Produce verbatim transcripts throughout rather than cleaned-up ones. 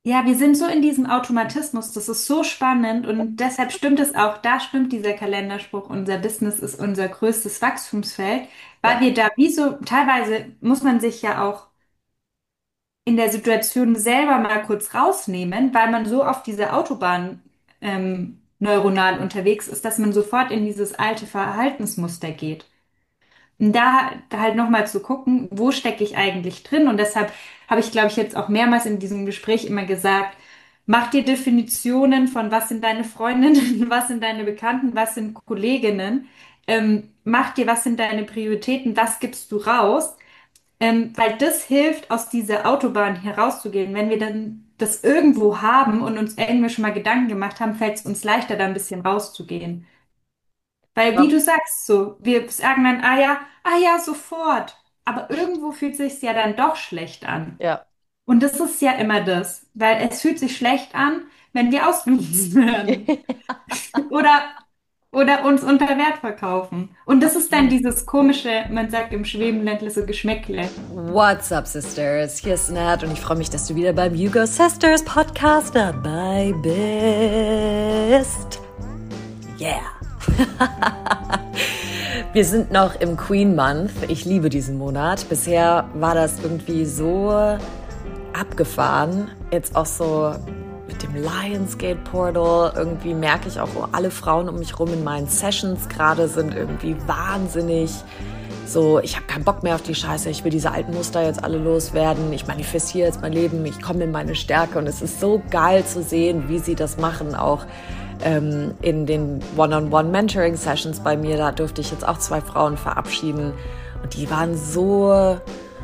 Ja, wir sind so in diesem Automatismus, das ist so spannend und deshalb stimmt es auch, da stimmt dieser Kalenderspruch, unser Business ist unser größtes Wachstumsfeld, weil Ja, wir da wie so, teilweise muss man sich ja auch in der Situation selber mal kurz rausnehmen, weil man so auf dieser Autobahn ähm, neuronal unterwegs ist, dass man sofort in dieses alte Verhaltensmuster geht. Und da halt nochmal zu gucken, wo stecke ich eigentlich drin? Und deshalb habe ich, glaube ich, jetzt auch mehrmals in diesem Gespräch immer gesagt, mach dir Definitionen von was sind deine Freundinnen, was sind deine Bekannten, was sind Kolleginnen. Ähm, mach dir, was sind deine Prioritäten, was gibst du raus? Ähm, weil das hilft, aus dieser Autobahn herauszugehen. Wenn wir dann das irgendwo haben und uns irgendwie schon mal Gedanken gemacht haben, fällt es uns leichter, da ein bisschen rauszugehen. Weil wie ja, du sagst, so, wir sagen dann, ah ja, ah ja, sofort. Aber irgendwo fühlt sich's ja dann doch schlecht an. ja. Und das ist ja immer das, weil es fühlt sich schlecht an, wenn wir ausgenutzt werden oder oder uns unter Wert verkaufen. Und das ist dann Absolut. dieses komische, man sagt im Schwebenländle so Geschmäckle. What's up, Sisters? Hier ist Nat und ich freue mich, dass du wieder beim You Go Sisters Podcast dabei bist. Yeah! Wir sind noch im Queen Month. Ich liebe diesen Monat. Bisher war das irgendwie so abgefahren. Jetzt auch so mit dem Lionsgate Portal. Irgendwie merke ich auch, oh, alle Frauen um mich rum in meinen Sessions gerade sind irgendwie wahnsinnig. So, ich habe keinen Bock mehr auf die Scheiße. Ich will diese alten Muster jetzt alle loswerden. Ich manifestiere jetzt mein Leben. Ich komme in meine Stärke. Und es ist so geil zu sehen, wie sie das machen. Auch ähm, in den One-on-One-Mentoring-Sessions bei mir. Da durfte ich jetzt auch zwei Frauen verabschieden. Und die waren so...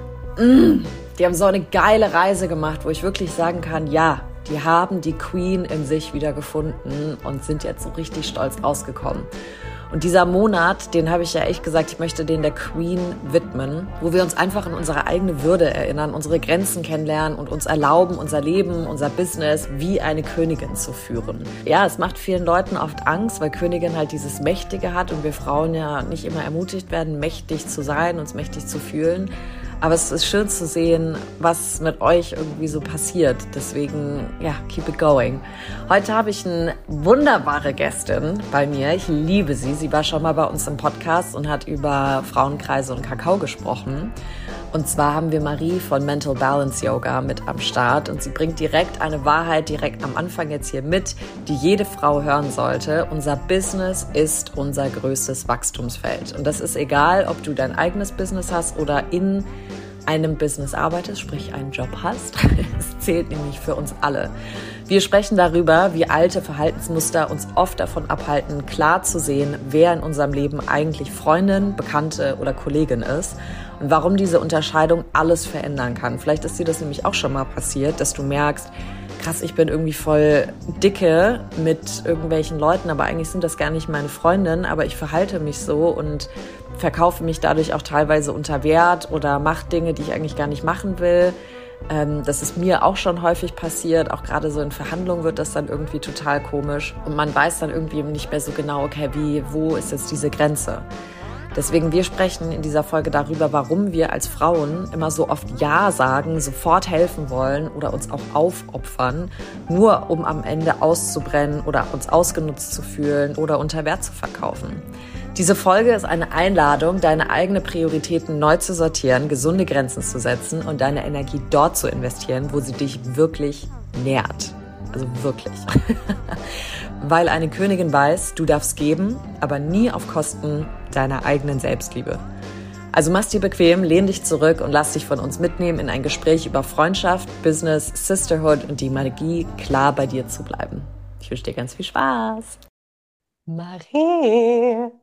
Mm, die haben so eine geile Reise gemacht, wo ich wirklich sagen kann, ja, die haben die Queen in sich wieder gefunden und sind jetzt so richtig stolz rausgekommen. Und dieser Monat, den habe ich ja echt gesagt, ich möchte den der Queen widmen, wo wir uns einfach in unsere eigene Würde erinnern, unsere Grenzen kennenlernen und uns erlauben, unser Leben, unser Business wie eine Königin zu führen. Ja, es macht vielen Leuten oft Angst, weil Königin halt dieses Mächtige hat und wir Frauen ja nicht immer ermutigt werden, mächtig zu sein, uns mächtig zu fühlen. Aber es ist schön zu sehen, was mit euch irgendwie so passiert. Deswegen, ja, keep it going. Heute habe ich eine wunderbare Gästin bei mir. Ich liebe sie. Sie war schon mal bei uns im Podcast und hat über Frauenkreise und Kakao gesprochen. Und zwar haben wir Marie von Mental Balance Yoga mit am Start und sie bringt direkt eine Wahrheit direkt am Anfang jetzt hier mit, die jede Frau hören sollte. Unser Business ist unser größtes Wachstumsfeld. Und das ist egal, ob du dein eigenes Business hast oder in einem Business arbeitest, sprich einen Job hast. Es zählt nämlich für uns alle. Wir sprechen darüber, wie alte Verhaltensmuster uns oft davon abhalten, klar zu sehen, wer in unserem Leben eigentlich Freundin, Bekannte oder Kollegin ist und warum diese Unterscheidung alles verändern kann. Vielleicht ist dir das nämlich auch schon mal passiert, dass du merkst, krass, ich bin irgendwie voll dicke mit irgendwelchen Leuten, aber eigentlich sind das gar nicht meine Freundinnen, aber ich verhalte mich so und verkaufe mich dadurch auch teilweise unter Wert oder mache Dinge, die ich eigentlich gar nicht machen will. Ähm, das ist mir auch schon häufig passiert. Auch gerade so in Verhandlungen wird das dann irgendwie total komisch. Und man weiß dann irgendwie nicht mehr so genau, okay, wie, wo ist jetzt diese Grenze? Deswegen, wir sprechen in dieser Folge darüber, warum wir als Frauen immer so oft Ja sagen, sofort helfen wollen oder uns auch aufopfern, nur um am Ende auszubrennen oder uns ausgenutzt zu fühlen oder unter Wert zu verkaufen. Diese Folge ist eine Einladung, deine eigenen Prioritäten neu zu sortieren, gesunde Grenzen zu setzen und deine Energie dort zu investieren, wo sie dich wirklich nährt. Also wirklich. Weil eine Königin weiß, du darfst geben, aber nie auf Kosten deiner eigenen Selbstliebe. Also mach's dir bequem, lehn dich zurück und lass dich von uns mitnehmen in ein Gespräch über Freundschaft, Business, Sisterhood und die Magie, klar bei dir zu bleiben. Ich wünsche dir ganz viel Spaß. Marie.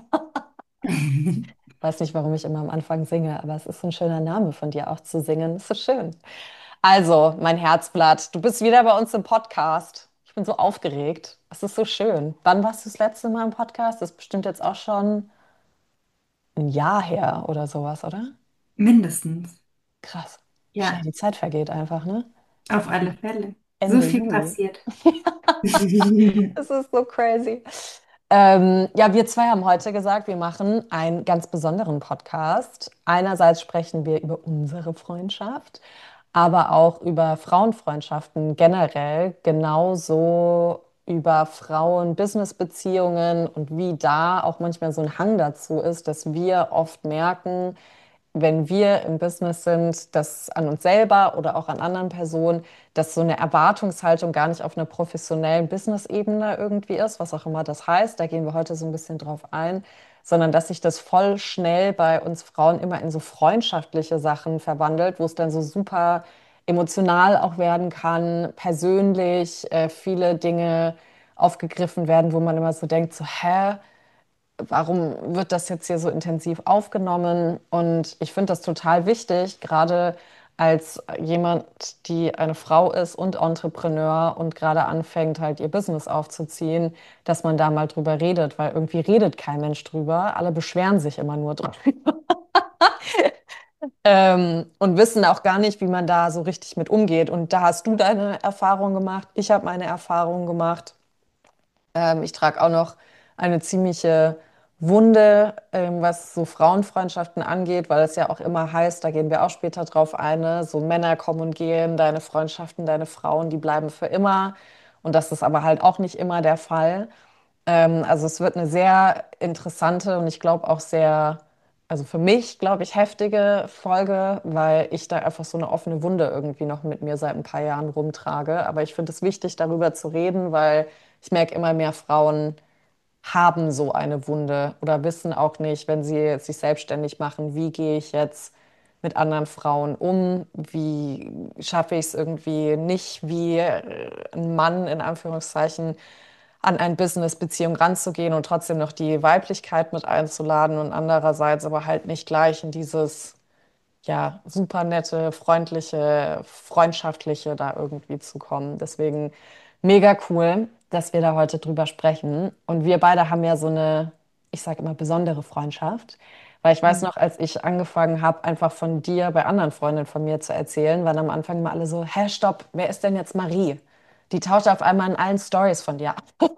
Weiß nicht, warum ich immer am Anfang singe, aber es ist ein schöner Name von dir auch zu singen. Es ist schön. Also, mein Herzblatt, du bist wieder bei uns im Podcast. Ich bin so aufgeregt. Es ist so schön. Wann warst du das letzte Mal im Podcast? Das ist bestimmt jetzt auch schon ein Jahr her oder sowas, oder? Mindestens. Krass. Wie schnell Ja, die Zeit vergeht einfach, ne? auf alle Fälle. So Ende viel Juli. passiert. Es ist so crazy. Ähm, ja, wir zwei haben heute gesagt, wir machen einen ganz besonderen Podcast. Einerseits sprechen wir über unsere Freundschaft. aber auch über Frauenfreundschaften generell, genauso über Frauen-Business-Beziehungen und wie da auch manchmal so ein Hang dazu ist, dass wir oft merken, wenn wir im Business sind, dass an uns selber oder auch an anderen Personen, dass so eine Erwartungshaltung gar nicht auf einer professionellen Business-Ebene irgendwie ist, was auch immer das heißt. Da gehen wir heute so ein bisschen drauf ein, sondern dass sich das voll schnell bei uns Frauen immer in so freundschaftliche Sachen verwandelt, wo es dann so super emotional auch werden kann, persönlich, äh, viele Dinge aufgegriffen werden, wo man immer so denkt, so, hä? Warum wird das jetzt hier so intensiv aufgenommen? Und ich finde das total wichtig, gerade als jemand, die eine Frau ist und Entrepreneur und gerade anfängt, halt ihr Business aufzuziehen, dass man da mal drüber redet, weil irgendwie redet kein Mensch drüber. Alle beschweren sich immer nur drüber. Ähm, und wissen auch gar nicht, wie man da so richtig mit umgeht. Und da hast du deine Erfahrung gemacht, ich habe meine Erfahrung gemacht. Ähm, ich trage auch noch eine ziemliche Wunde, ähm, was so Frauenfreundschaften angeht, weil es ja auch immer heißt, da gehen wir auch später drauf ein, ne, so Männer kommen und gehen, deine Freundschaften, deine Frauen, die bleiben für immer. Und das ist aber halt auch nicht immer der Fall. Ähm, also es wird eine sehr interessante und ich glaube auch sehr, also für mich, glaube ich, heftige Folge, weil ich da einfach so eine offene Wunde irgendwie noch mit mir seit ein paar Jahren rumtrage. Aber ich finde es wichtig, darüber zu reden, weil ich merke, immer mehr Frauen haben so eine Wunde oder wissen auch nicht, wenn sie sich selbstständig machen, wie gehe ich jetzt mit anderen Frauen um, wie schaffe ich es irgendwie nicht, wie äh, ein Mann in Anführungszeichen an eine Business-Beziehung ranzugehen und trotzdem noch die Weiblichkeit mit einzuladen und andererseits aber halt nicht gleich in dieses ja, super nette, freundliche, freundschaftliche da irgendwie zu kommen. Deswegen mega cool, dass wir da heute drüber sprechen. Und wir beide haben ja so eine, ich sage immer, besondere Freundschaft. Weil ich weiß noch, als ich angefangen habe, einfach von dir bei anderen Freundinnen von mir zu erzählen, waren am Anfang mal alle so, hä, stopp, wer ist denn jetzt Marie? Die taucht auf einmal in allen Stories von dir auf.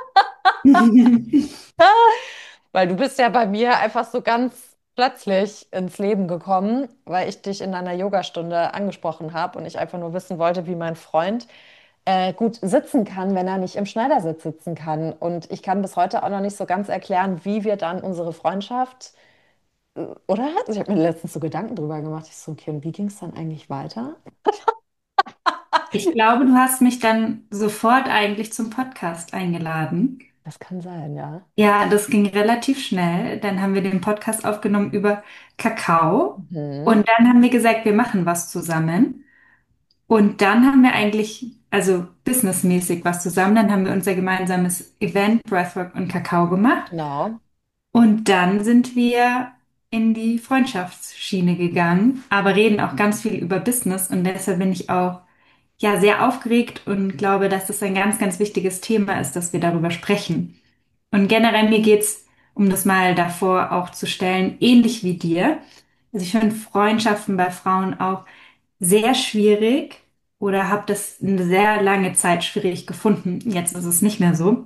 Weil du bist ja bei mir einfach so ganz plötzlich ins Leben gekommen, weil ich dich in einer Yogastunde angesprochen habe und ich einfach nur wissen wollte, wie mein Freund äh, gut sitzen kann, wenn er nicht im Schneidersitz sitzen kann. Und ich kann bis heute auch noch nicht so ganz erklären, wie wir dann unsere Freundschaft, oder? Also ich habe mir letztens so Gedanken drüber gemacht. Ich so, okay, und wie ging es dann eigentlich weiter? Ich glaube, du hast mich dann sofort eigentlich zum Podcast eingeladen. Das kann sein, ja. Ja, das ging relativ schnell. Dann haben wir den Podcast aufgenommen über Kakao. Mhm. Und dann haben wir gesagt, wir machen was zusammen. Und dann haben wir eigentlich, also businessmäßig was zusammen. Dann haben wir unser gemeinsames Event Breathwork und Kakao gemacht. Genau. Und dann sind wir in die Freundschaftsschiene gegangen, aber reden auch ganz viel über Business. Und deshalb bin ich auch ja sehr aufgeregt und glaube, dass das ein ganz, ganz wichtiges Thema ist, dass wir darüber sprechen. Und generell mir geht's, um das mal davor auch zu stellen, ähnlich wie dir. Also ich finde Freundschaften bei Frauen auch sehr schwierig oder habe das eine sehr lange Zeit schwierig gefunden. Jetzt ist es nicht mehr so.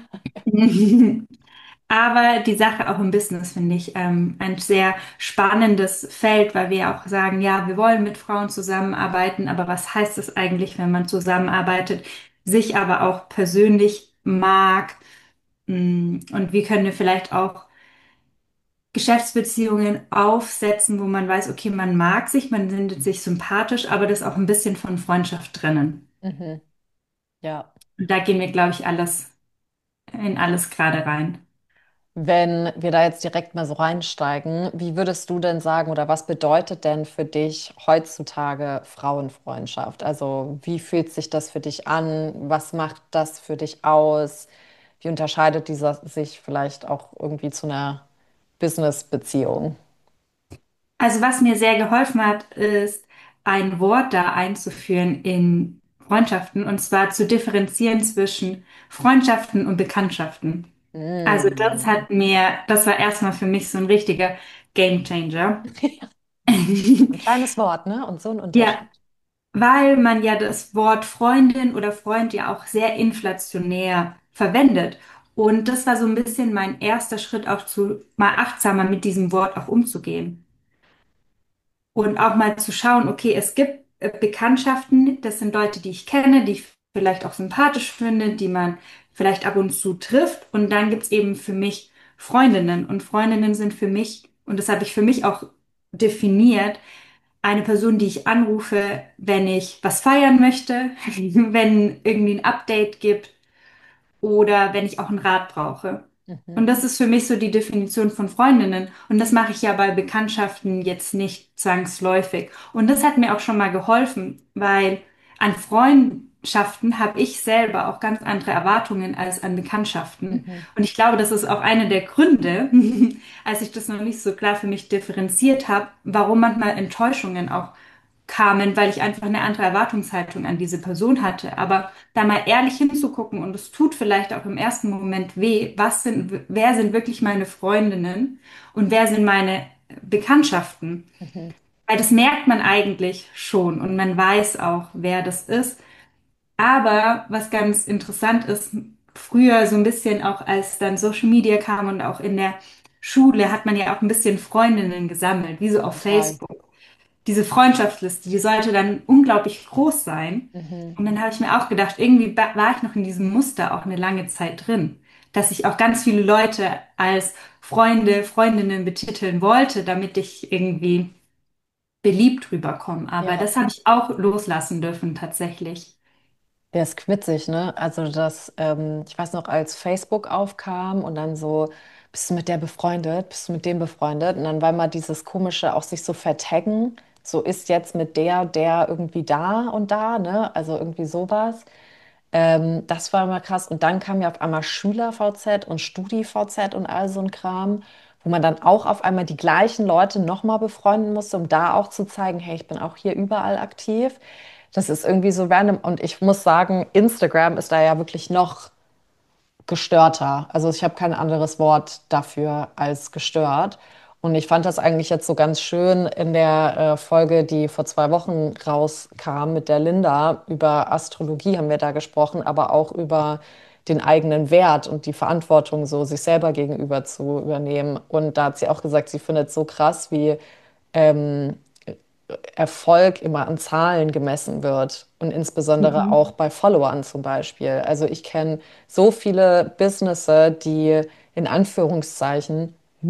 Aber die Sache auch im Business finde ich ähm, ein sehr spannendes Feld, weil wir ja auch sagen, ja, wir wollen mit Frauen zusammenarbeiten, aber was heißt es eigentlich, wenn man zusammenarbeitet, sich aber auch persönlich mag? Mm, Und wie können wir vielleicht auch Geschäftsbeziehungen aufsetzen, wo man weiß, okay, man mag sich, man findet sich sympathisch, aber das auch ein bisschen von Freundschaft trennen. Mhm. Ja. Und da gehen wir, glaube ich, alles in alles gerade rein. Wenn wir da jetzt direkt mal so reinsteigen, wie würdest du denn sagen oder was bedeutet denn für dich heutzutage Frauenfreundschaft? Also wie fühlt sich das für dich an? Was macht das für dich aus? Wie unterscheidet dieser sich vielleicht auch irgendwie zu einer Business-Beziehung? Also was mir sehr geholfen hat, ist ein Wort da einzuführen in Freundschaften und zwar zu differenzieren zwischen Freundschaften und Bekanntschaften. Also das Mm. hat mir, das war erstmal für mich so ein richtiger Gamechanger. Ein kleines Wort, ne? Und so ein Ja, Unterschied. weil man ja das Wort Freundin oder Freund ja auch sehr inflationär verwendet. Und das war so ein bisschen mein erster Schritt auch zu mal achtsamer mit diesem Wort auch umzugehen. Und auch mal zu schauen, okay, es gibt äh, Bekanntschaften, das sind Leute, die ich kenne, die ich vielleicht auch sympathisch finde, die man vielleicht ab und zu trifft. Und dann gibt's eben für mich Freundinnen. Und Freundinnen sind für mich, und das habe ich für mich auch definiert, eine Person, die ich anrufe, wenn ich was feiern möchte, wenn irgendwie ein Update gibt oder wenn ich auch einen Rat brauche. Und Mhm. das ist für mich so die Definition von Freundinnen. Und das mache ich ja bei Bekanntschaften jetzt nicht zwangsläufig. Und das hat mir auch schon mal geholfen, weil an Freundschaften habe ich selber auch ganz andere Erwartungen als an Bekanntschaften. Mhm. Und ich glaube, das ist auch einer der Gründe, als ich das noch nicht so klar für mich differenziert habe, warum manchmal Enttäuschungen auch kamen, weil ich einfach eine andere Erwartungshaltung an diese Person hatte. Aber da mal ehrlich hinzugucken und es tut vielleicht auch im ersten Moment weh, was sind, wer sind wirklich meine Freundinnen und wer sind meine Bekanntschaften? Mhm. Weil das merkt man eigentlich schon und man weiß auch, wer das ist. Aber was ganz interessant ist, früher so ein bisschen auch als dann Social Media kam und auch in der Schule hat man ja auch ein bisschen Freundinnen gesammelt, wie so auf Total. Facebook. Diese Freundschaftsliste, die sollte dann unglaublich groß sein. Mhm. Und dann habe ich mir auch gedacht, irgendwie ba- war ich noch in diesem Muster auch eine lange Zeit drin, dass ich auch ganz viele Leute als Freunde, Freundinnen betiteln wollte, damit ich irgendwie beliebt rüberkomme. Aber Ja. das habe ich auch loslassen dürfen tatsächlich. Der ist quitzig, ne? Also das, ähm, ich weiß noch, als Facebook aufkam und dann so, bist du mit der befreundet, bist du mit dem befreundet? Und dann war mal dieses komische, auch sich so vertaggen, so ist jetzt mit der, der irgendwie da und da, ne? Also irgendwie sowas. Ähm, das war immer krass. Und dann kam ja auf einmal Schüler-V Z und Studi-V Z und all so ein Kram, wo man dann auch auf einmal die gleichen Leute nochmal befreunden musste, um da auch zu zeigen, hey, ich bin auch hier überall aktiv. Das ist irgendwie so random. Und ich muss sagen, Instagram ist da ja wirklich noch gestörter. Also ich habe kein anderes Wort dafür als gestört. Und ich fand das eigentlich jetzt so ganz schön in der äh, Folge, die vor zwei Wochen rauskam mit der Linda. Über Astrologie haben wir da gesprochen, aber auch über den eigenen Wert und die Verantwortung so sich selber gegenüber zu übernehmen. Und da hat sie auch gesagt, sie findet es so krass, wie ähm, Erfolg immer an Zahlen gemessen wird und insbesondere Mhm. auch bei Followern zum Beispiel. Also ich kenne so viele Businesses, die in Anführungszeichen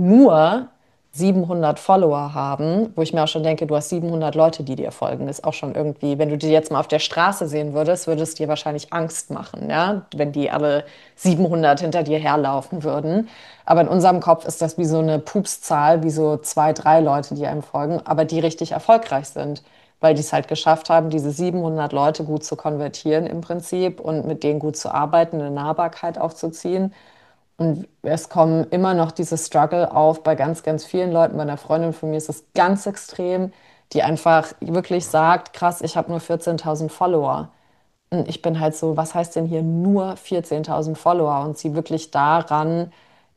nur siebenhundert Follower haben, wo ich mir auch schon denke, du hast siebenhundert Leute, die dir folgen. Das ist auch schon irgendwie, wenn du die jetzt mal auf der Straße sehen würdest, würde es dir wahrscheinlich Angst machen, ja, wenn die alle siebenhundert hinter dir herlaufen würden. Aber in unserem Kopf ist das wie so eine Pupszahl, wie so zwei, drei Leute, die einem folgen, aber die richtig erfolgreich sind, weil die es halt geschafft haben, diese siebenhundert Leute gut zu konvertieren im Prinzip und mit denen gut zu arbeiten, eine Nahbarkeit aufzuziehen. Und es kommen immer noch diese Struggle auf bei ganz, ganz vielen Leuten. Bei einer Freundin von mir ist es ganz extrem, die einfach wirklich sagt, krass, ich habe nur vierzehntausend Follower. Und ich bin halt so, was heißt denn hier nur vierzehntausend Follower? Und sie wirklich daran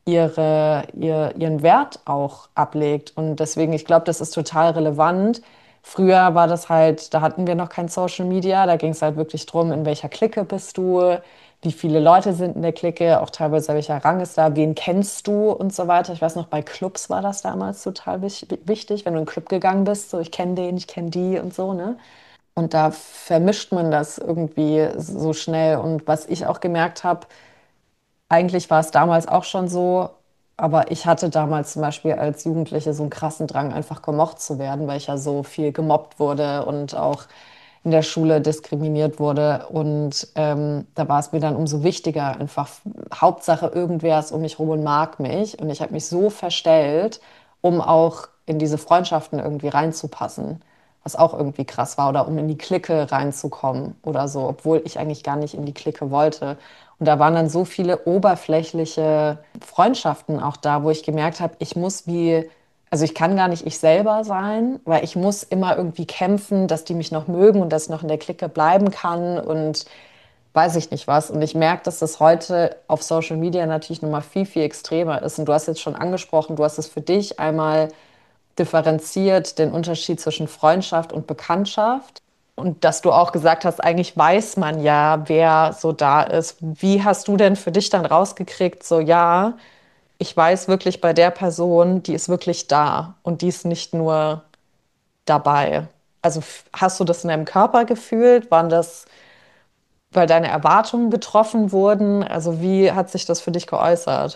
ihre, ihr, ihren Wert auch ablegt. Und deswegen, ich glaube, das ist total relevant. Früher war das halt, da hatten wir noch kein Social Media, da ging es halt wirklich drum, in welcher Clique bist du, wie viele Leute sind in der Clique, auch teilweise welcher Rang ist da, wen kennst du und so weiter. Ich weiß noch, bei Clubs war das damals total wich- wichtig, wenn du in einen Club gegangen bist, so ich kenne den, ich kenne die und so, ne? Und da vermischt man das irgendwie so schnell. Und was ich auch gemerkt habe, eigentlich war es damals auch schon so, aber ich hatte damals zum Beispiel als Jugendliche so einen krassen Drang, einfach gemocht zu werden, weil ich ja so viel gemobbt wurde und auch in der Schule diskriminiert wurde. Und ähm, da war es mir dann umso wichtiger, einfach Hauptsache irgendwer ist um mich rum und mag mich. Und ich habe mich so verstellt, um auch in diese Freundschaften irgendwie reinzupassen, was auch irgendwie krass war, oder um in die Clique reinzukommen oder so, obwohl ich eigentlich gar nicht in die Clique wollte. Und da waren dann so viele oberflächliche Freundschaften auch da, wo ich gemerkt habe, ich muss wie, also ich kann gar nicht ich selber sein, weil ich muss immer irgendwie kämpfen, dass die mich noch mögen und dass ich noch in der Clique bleiben kann und weiß ich nicht was. Und ich merke, dass das heute auf Social Media natürlich nochmal viel, viel extremer ist. Und du hast jetzt schon angesprochen, du hast es für dich einmal differenziert, den Unterschied zwischen Freundschaft und Bekanntschaft. Und dass du auch gesagt hast, eigentlich weiß man ja, wer so da ist. Wie hast du denn für dich dann rausgekriegt, so ja, ich weiß wirklich bei der Person, die ist wirklich da und die ist nicht nur dabei. Also f- hast du das in deinem Körper gefühlt? Waren das, weil deine Erwartungen getroffen wurden? Also wie hat sich das für dich geäußert?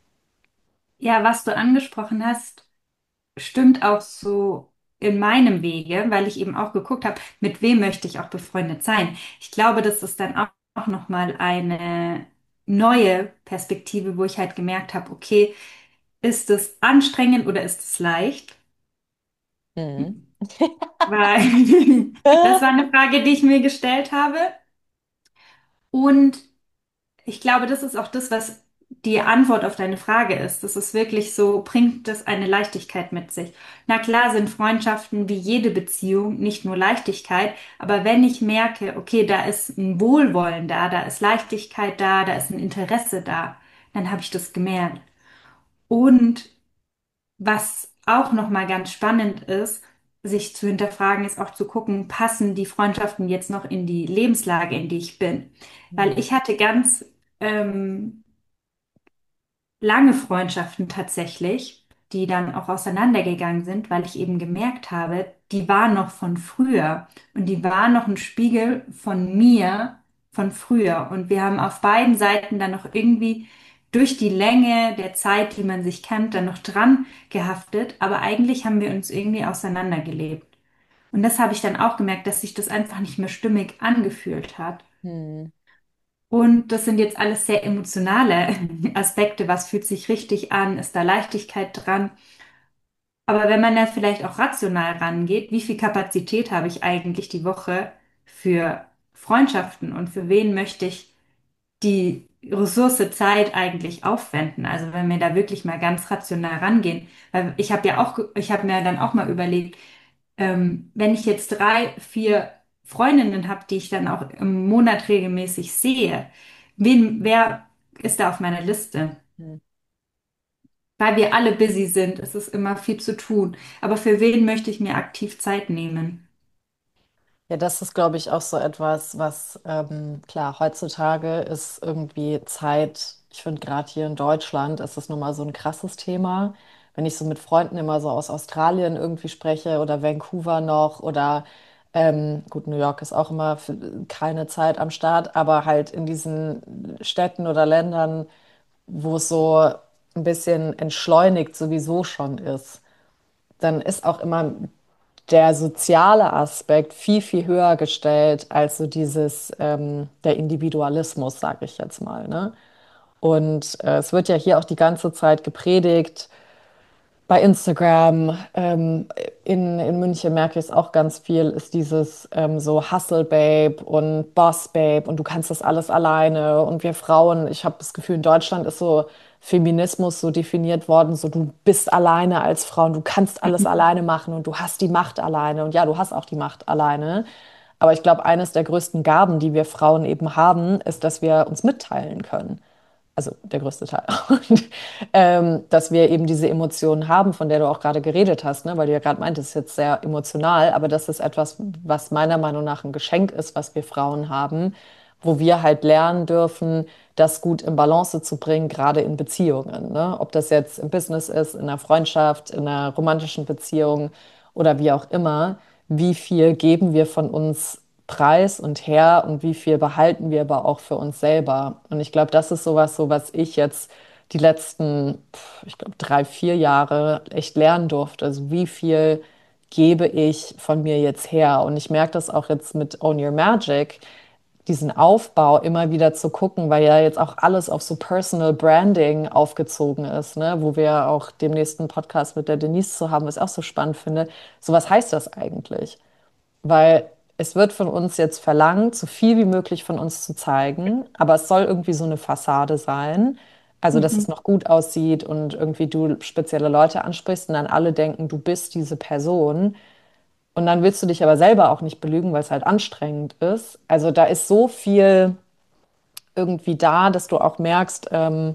Ja, was du angesprochen hast, stimmt auch so in meinem Wege, weil ich eben auch geguckt habe, mit wem möchte ich auch befreundet sein. Ich glaube, das ist dann auch, auch nochmal eine neue Perspektive, wo ich halt gemerkt habe, okay, ist es anstrengend oder ist es leicht? Mhm. Weil das war eine Frage, die ich mir gestellt habe. Und ich glaube, das ist auch das, was die Antwort auf deine Frage ist. Das ist wirklich so, bringt das eine Leichtigkeit mit sich? Na klar sind Freundschaften wie jede Beziehung nicht nur Leichtigkeit, aber wenn ich merke, okay, da ist ein Wohlwollen da, da ist Leichtigkeit da, da ist ein Interesse da, dann habe ich das gemerkt. Und was auch nochmal ganz spannend ist, sich zu hinterfragen, ist auch zu gucken, passen die Freundschaften jetzt noch in die Lebenslage, in die ich bin? Weil Mhm. ich hatte ganz ähm, lange Freundschaften tatsächlich, die dann auch auseinandergegangen sind, weil ich eben gemerkt habe, die waren noch von früher und die waren noch ein Spiegel von mir von früher. Und wir haben auf beiden Seiten dann noch irgendwie durch die Länge der Zeit, die man sich kennt, dann noch dran gehaftet, aber eigentlich haben wir uns irgendwie auseinandergelebt. Und das habe ich dann auch gemerkt, dass sich das einfach nicht mehr stimmig angefühlt hat. Mhm. Und das sind jetzt alles sehr emotionale Aspekte. Was fühlt sich richtig an? Ist da Leichtigkeit dran? Aber wenn man da vielleicht auch rational rangeht, wie viel Kapazität habe ich eigentlich die Woche für Freundschaften und für wen möchte ich die Ressource Zeit eigentlich aufwenden? Also wenn wir da wirklich mal ganz rational rangehen, weil ich habe ja auch, ge- ich habe mir dann auch mal überlegt, ähm, wenn ich jetzt drei, vier Freundinnen habe, die ich dann auch im Monat regelmäßig sehe, wen, wer ist da auf meiner Liste? Mhm. Weil wir alle busy sind, es ist immer viel zu tun. Aber für wen möchte ich mir aktiv Zeit nehmen? Ja, das ist, glaube ich, auch so etwas, was, ähm, klar, heutzutage ist irgendwie Zeit, ich finde gerade hier in Deutschland ist das nun mal so ein krasses Thema. Wenn ich so mit Freunden immer so aus Australien irgendwie spreche oder Vancouver noch oder ähm, gut, New York ist auch immer für keine Zeit am Start, aber halt in diesen Städten oder Ländern, wo es so ein bisschen entschleunigt sowieso schon ist, dann ist auch immer der soziale Aspekt viel, viel höher gestellt als so dieses, ähm, der Individualismus, sage ich jetzt mal, ne? Und äh, es wird ja hier auch die ganze Zeit gepredigt, bei Instagram, ähm, in, in München merke ich es auch ganz viel, ist dieses ähm, so Hustle Babe und Boss Babe und du kannst das alles alleine und wir Frauen, ich habe das Gefühl, in Deutschland ist so Feminismus so definiert worden, so du bist alleine als Frau und du kannst alles alleine machen und du hast die Macht alleine und ja, du hast auch die Macht alleine. Aber ich glaube, eines der größten Gaben, die wir Frauen eben haben, ist, dass wir uns mitteilen können, also der größte Teil. Und ähm, dass wir eben diese Emotionen haben, von der du auch gerade geredet hast, ne? Weil du ja gerade meintest, es ist jetzt sehr emotional, aber das ist etwas, was meiner Meinung nach ein Geschenk ist, was wir Frauen haben, wo wir halt lernen dürfen, das gut in Balance zu bringen, gerade in Beziehungen, ne? Ob das jetzt im Business ist, in einer Freundschaft, in einer romantischen Beziehung oder wie auch immer, wie viel geben wir von uns preis und her und wie viel behalten wir aber auch für uns selber. Und ich glaube, das ist sowas, so was ich jetzt die letzten, pf, ich glaube, drei, vier Jahre echt lernen durfte. Also wie viel gebe ich von mir jetzt her? Und ich merke das auch jetzt mit Own Your Magic, diesen Aufbau immer wieder zu gucken, weil ja jetzt auch alles auf so Personal Branding aufgezogen ist, ne? Wo wir auch dem nächsten Podcast mit der Denise zu haben, was ich auch so spannend finde. So was heißt das eigentlich? Weil es wird von uns jetzt verlangt, so viel wie möglich von uns zu zeigen, aber es soll irgendwie so eine Fassade sein. Also, dass es Mhm. noch gut aussieht und irgendwie du spezielle Leute ansprichst und dann alle denken, du bist diese Person. Und dann willst du dich aber selber auch nicht belügen, weil es halt anstrengend ist. Also, da ist so viel irgendwie da, dass du auch merkst, ähm,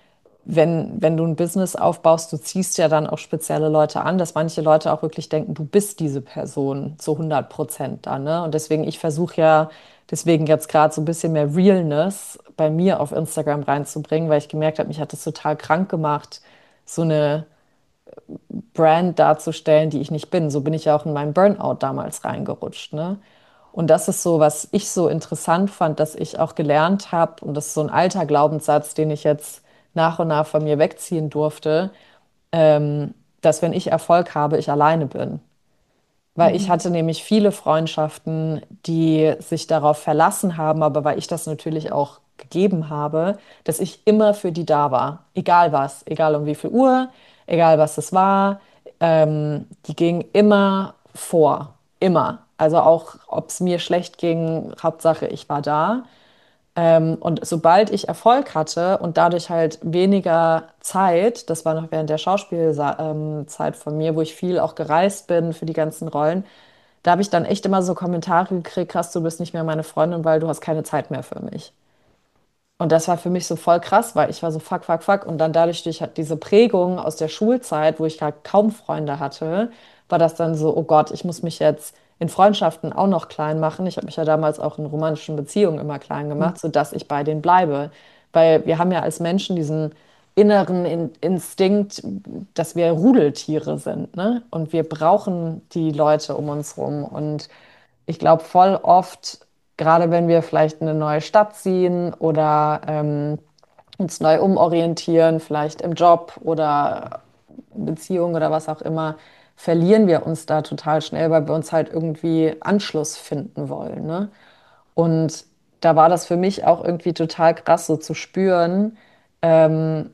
wenn, wenn du ein Business aufbaust, du ziehst ja dann auch spezielle Leute an, dass manche Leute auch wirklich denken, du bist diese Person zu hundert Prozent dann, ne? Und deswegen, ich versuche ja, deswegen jetzt gerade so ein bisschen mehr Realness bei mir auf Instagram reinzubringen, weil ich gemerkt habe, mich hat das total krank gemacht, so eine Brand darzustellen, die ich nicht bin. So bin ich ja auch in meinen Burnout damals reingerutscht, ne? Und das ist so, was ich so interessant fand, dass ich auch gelernt habe, und das ist so ein alter Glaubenssatz, den ich jetzt nach und nach von mir wegziehen durfte, ähm, dass wenn ich Erfolg habe, ich alleine bin. Weil ich Mhm. hatte nämlich viele Freundschaften, die sich darauf verlassen haben, aber weil ich das natürlich auch gegeben habe, dass ich immer für die da war. Egal was, egal um wie viel Uhr, egal was es war. Ähm, die gingen immer vor. Immer. Also auch, ob es mir schlecht ging, Hauptsache ich war da. Ähm, und sobald ich Erfolg hatte und dadurch halt weniger Zeit, das war noch während der Schauspielzeit von mir, wo ich viel auch gereist bin für die ganzen Rollen, da habe ich dann echt immer so Kommentare gekriegt, krass, du bist nicht mehr meine Freundin, weil du hast keine Zeit mehr für mich. Und das war für mich so voll krass, weil ich war so fuck, fuck, fuck. Und dann dadurch, durch halt diese Prägung aus der Schulzeit, wo ich halt kaum Freunde hatte, war das dann so, oh Gott, ich muss mich jetzt in Freundschaften auch noch klein machen. Ich habe mich ja damals auch in romantischen Beziehungen immer klein gemacht, sodass ich bei denen bleibe. Weil wir haben ja als Menschen diesen inneren In Instinkt, dass wir Rudeltiere sind, ne? Und wir brauchen die Leute um uns rum. Und ich glaube, voll oft, gerade wenn wir vielleicht in eine neue Stadt ziehen oder ähm, uns neu umorientieren, vielleicht im Job oder in Beziehung oder was auch immer, verlieren wir uns da total schnell, weil wir uns halt irgendwie Anschluss finden wollen, ne? Und da war das für mich auch irgendwie total krass, so zu spüren, ähm,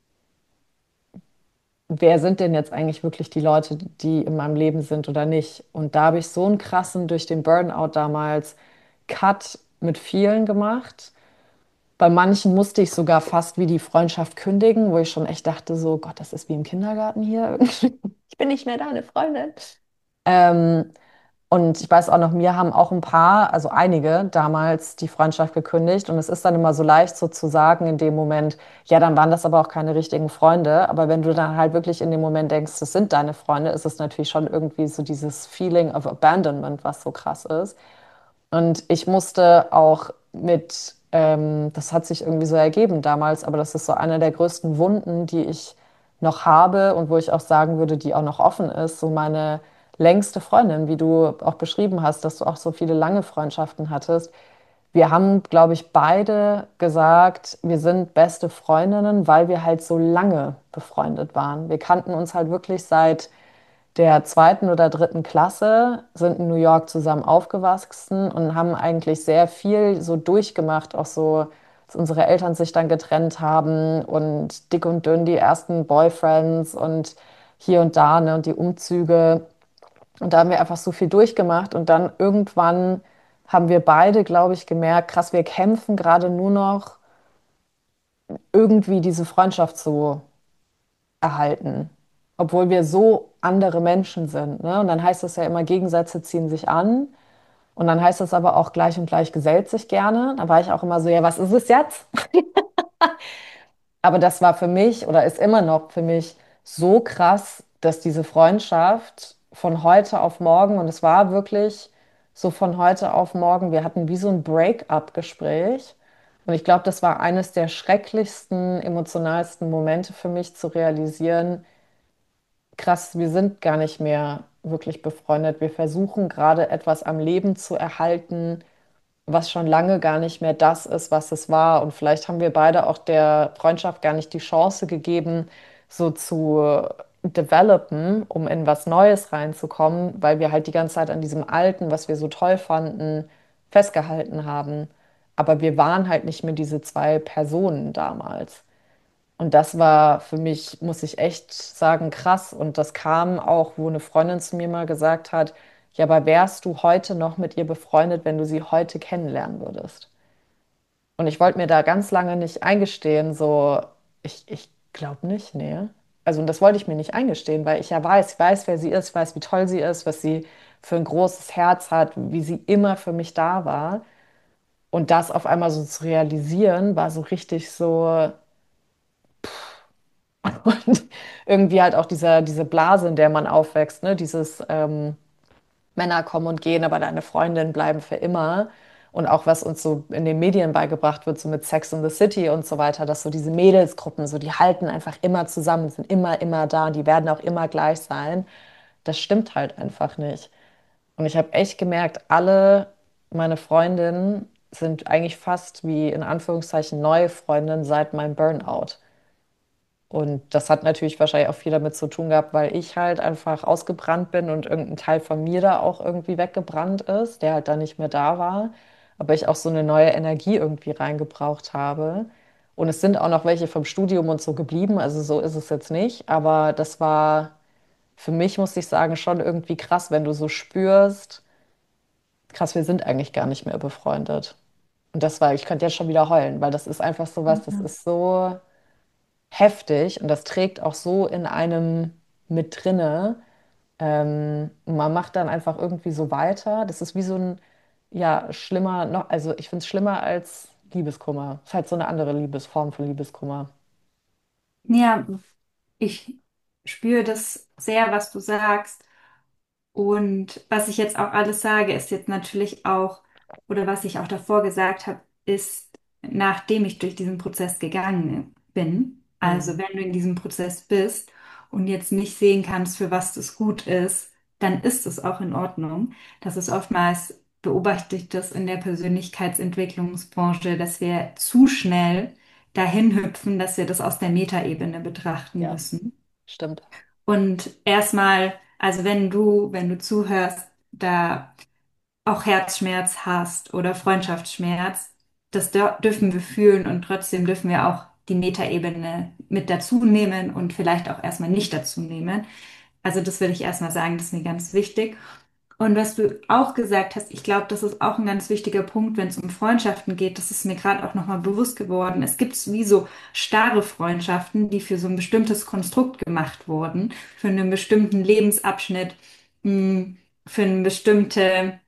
wer sind denn jetzt eigentlich wirklich die Leute, die in meinem Leben sind oder nicht? Und da habe ich so einen krassen, durch den Burnout damals, Cut mit vielen gemacht. Bei manchen musste ich sogar fast wie die Freundschaft kündigen, wo ich schon echt dachte, so Gott, das ist wie im Kindergarten hier. Ich bin nicht mehr deine Freundin. Ähm, und ich weiß auch noch, mir haben auch ein paar, also einige damals die Freundschaft gekündigt. Und es ist dann immer so leicht so zu sagen in dem Moment, ja, dann waren das aber auch keine richtigen Freunde. Aber wenn du dann halt wirklich in dem Moment denkst, das sind deine Freunde, ist es natürlich schon irgendwie so dieses Feeling of Abandonment, was so krass ist. Und ich musste auch mit, ähm, das hat sich irgendwie so ergeben damals, aber das ist so eine der größten Wunden, die ich noch habe und wo ich auch sagen würde, die auch noch offen ist, so meine längste Freundin, wie du auch beschrieben hast, dass du auch so viele lange Freundschaften hattest. Wir haben, glaube ich, beide gesagt, wir sind beste Freundinnen, weil wir halt so lange befreundet waren. Wir kannten uns halt wirklich seit der zweiten oder dritten Klasse, sind in New York zusammen aufgewachsen und haben eigentlich sehr viel so durchgemacht, auch so, dass unsere Eltern sich dann getrennt haben und dick und dünn die ersten Boyfriends und hier und da, ne, und die Umzüge. Und da haben wir einfach so viel durchgemacht und dann irgendwann haben wir beide, glaube ich, gemerkt, krass, wir kämpfen gerade nur noch irgendwie diese Freundschaft zu erhalten, obwohl wir so andere Menschen sind, ne? Und dann heißt es ja immer, Gegensätze ziehen sich an. Und dann heißt es aber auch, gleich und gleich gesellt sich gerne. Da war ich auch immer so, ja, was ist es jetzt? Aber das war für mich oder ist immer noch für mich so krass, dass diese Freundschaft von heute auf morgen, und es war wirklich so von heute auf morgen, wir hatten wie so ein Break-up-Gespräch. Und ich glaube, das war eines der schrecklichsten, emotionalsten Momente für mich zu realisieren, krass, wir sind gar nicht mehr wirklich befreundet. Wir versuchen gerade etwas am Leben zu erhalten, was schon lange gar nicht mehr das ist, was es war. Und vielleicht haben wir beide auch der Freundschaft gar nicht die Chance gegeben, so zu developen, um in was Neues reinzukommen, weil wir halt die ganze Zeit an diesem Alten, was wir so toll fanden, festgehalten haben. Aber wir waren halt nicht mehr diese zwei Personen damals. Und das war für mich, muss ich echt sagen, krass. Und das kam auch, wo eine Freundin zu mir mal gesagt hat, ja, aber wärst du heute noch mit ihr befreundet, wenn du sie heute kennenlernen würdest? Und ich wollte mir da ganz lange nicht eingestehen, so, ich, ich glaube nicht, nee. Also, und das wollte ich mir nicht eingestehen, weil ich ja weiß, ich weiß, wer sie ist, weiß, wie toll sie ist, was sie für ein großes Herz hat, wie sie immer für mich da war. Und das auf einmal so zu realisieren, war so richtig so, und irgendwie halt auch dieser, diese Blase, in der man aufwächst, ne? Dieses ähm, Männer kommen und gehen, aber deine Freundinnen bleiben für immer. Und auch was uns so in den Medien beigebracht wird, so mit Sex and the City und so weiter, dass so diese Mädelsgruppen, so die halten einfach immer zusammen, sind immer, immer da und die werden auch immer gleich sein. Das stimmt halt einfach nicht. Und ich habe echt gemerkt, alle meine Freundinnen sind eigentlich fast wie in Anführungszeichen neue Freundinnen seit meinem Burnout. Und das hat natürlich wahrscheinlich auch viel damit zu tun gehabt, weil ich halt einfach ausgebrannt bin und irgendein Teil von mir da auch irgendwie weggebrannt ist, der halt da nicht mehr da war. Aber ich auch so eine neue Energie irgendwie reingebraucht habe. Und es sind auch noch welche vom Studium und so geblieben, also so ist es jetzt nicht. Aber das war für mich, muss ich sagen, schon irgendwie krass, wenn du so spürst, krass, wir sind eigentlich gar nicht mehr befreundet. Und das war, ich könnte jetzt schon wieder heulen, weil das ist einfach so was, das Ja. ist so heftig und das trägt auch so in einem mit drinne. Ähm, und man macht dann einfach irgendwie so weiter. Das ist wie so ein, ja, schlimmer, noch, also ich finde es schlimmer als Liebeskummer. Es ist halt so eine andere Liebesform von Liebeskummer. Ja, ich spüre das sehr, was du sagst. Und was ich jetzt auch alles sage, ist jetzt natürlich auch, oder was ich auch davor gesagt habe, ist, nachdem ich durch diesen Prozess gegangen bin. Also Mhm. wenn du in diesem Prozess bist und jetzt nicht sehen kannst, für was das gut ist, dann ist es auch in Ordnung. Das ist oftmals, beobachte ich das in der Persönlichkeitsentwicklungsbranche, dass wir zu schnell dahin hüpfen, dass wir das aus der Metaebene betrachten Ja, müssen. stimmt. Und erstmal, also wenn du, wenn du zuhörst, da auch Herzschmerz hast oder Freundschaftsschmerz, das dür- dürfen wir fühlen und trotzdem dürfen wir auch die Metaebene mit dazu nehmen und vielleicht auch erstmal nicht dazu nehmen. Also das will ich erstmal sagen, das ist mir ganz wichtig. Und was du auch gesagt hast, ich glaube, das ist auch ein ganz wichtiger Punkt, wenn es um Freundschaften geht. Das ist mir gerade auch nochmal bewusst geworden. Es gibt wie so starre Freundschaften, die für so ein bestimmtes Konstrukt gemacht wurden, für einen bestimmten Lebensabschnitt, mh, für eine bestimmte,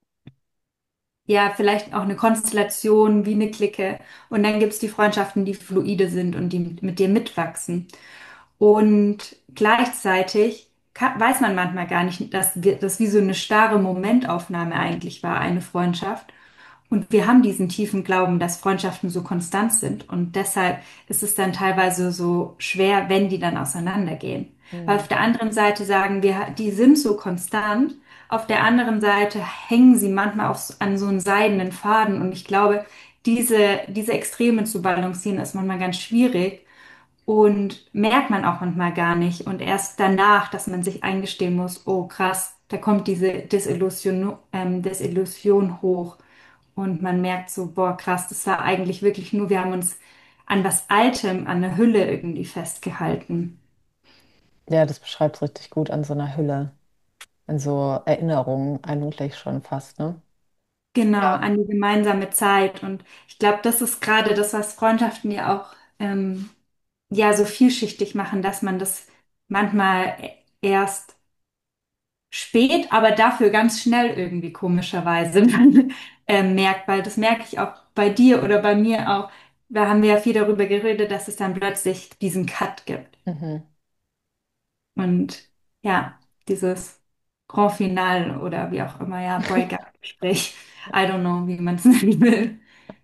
ja, vielleicht auch eine Konstellation wie eine Clique. Und dann gibt es die Freundschaften, die fluide sind und die mit dir mitwachsen. Und gleichzeitig ka- weiß man manchmal gar nicht, dass wir- das wie so eine starre Momentaufnahme eigentlich war, eine Freundschaft. Und wir haben diesen tiefen Glauben, dass Freundschaften so konstant sind. Und deshalb ist es dann teilweise so schwer, wenn die dann auseinandergehen. Weil Mhm. auf der anderen Seite sagen wir, die sind so konstant. Auf der anderen Seite hängen sie manchmal auf, an so einen seidenen Faden. Und ich glaube, diese, diese Extreme zu balancieren ist manchmal ganz schwierig. Und merkt man auch manchmal gar nicht. Und erst danach, dass man sich eingestehen muss, oh krass, da kommt diese Desillusion, ähm, Desillusion hoch. Und man merkt so, boah, krass, das war eigentlich wirklich nur, wir haben uns an was Altem, an der Hülle irgendwie festgehalten. Ja, das beschreibt es richtig gut an so einer Hülle. An so Erinnerungen eigentlich schon fast, ne? Genau, Ja. an die gemeinsame Zeit. Und ich glaube, das ist gerade das, was Freundschaften ja auch ähm, ja so vielschichtig machen, dass man das manchmal erst spät, aber dafür ganz schnell irgendwie komischerweise ähm, merkt, weil das merke ich auch bei dir oder bei mir auch. Da haben wir ja viel darüber geredet, dass es dann plötzlich diesen Cut gibt. Mhm. Und ja, dieses Grand Finale oder wie auch immer, ja, Breakup-Gespräch. I don't know, wie man es nennen will.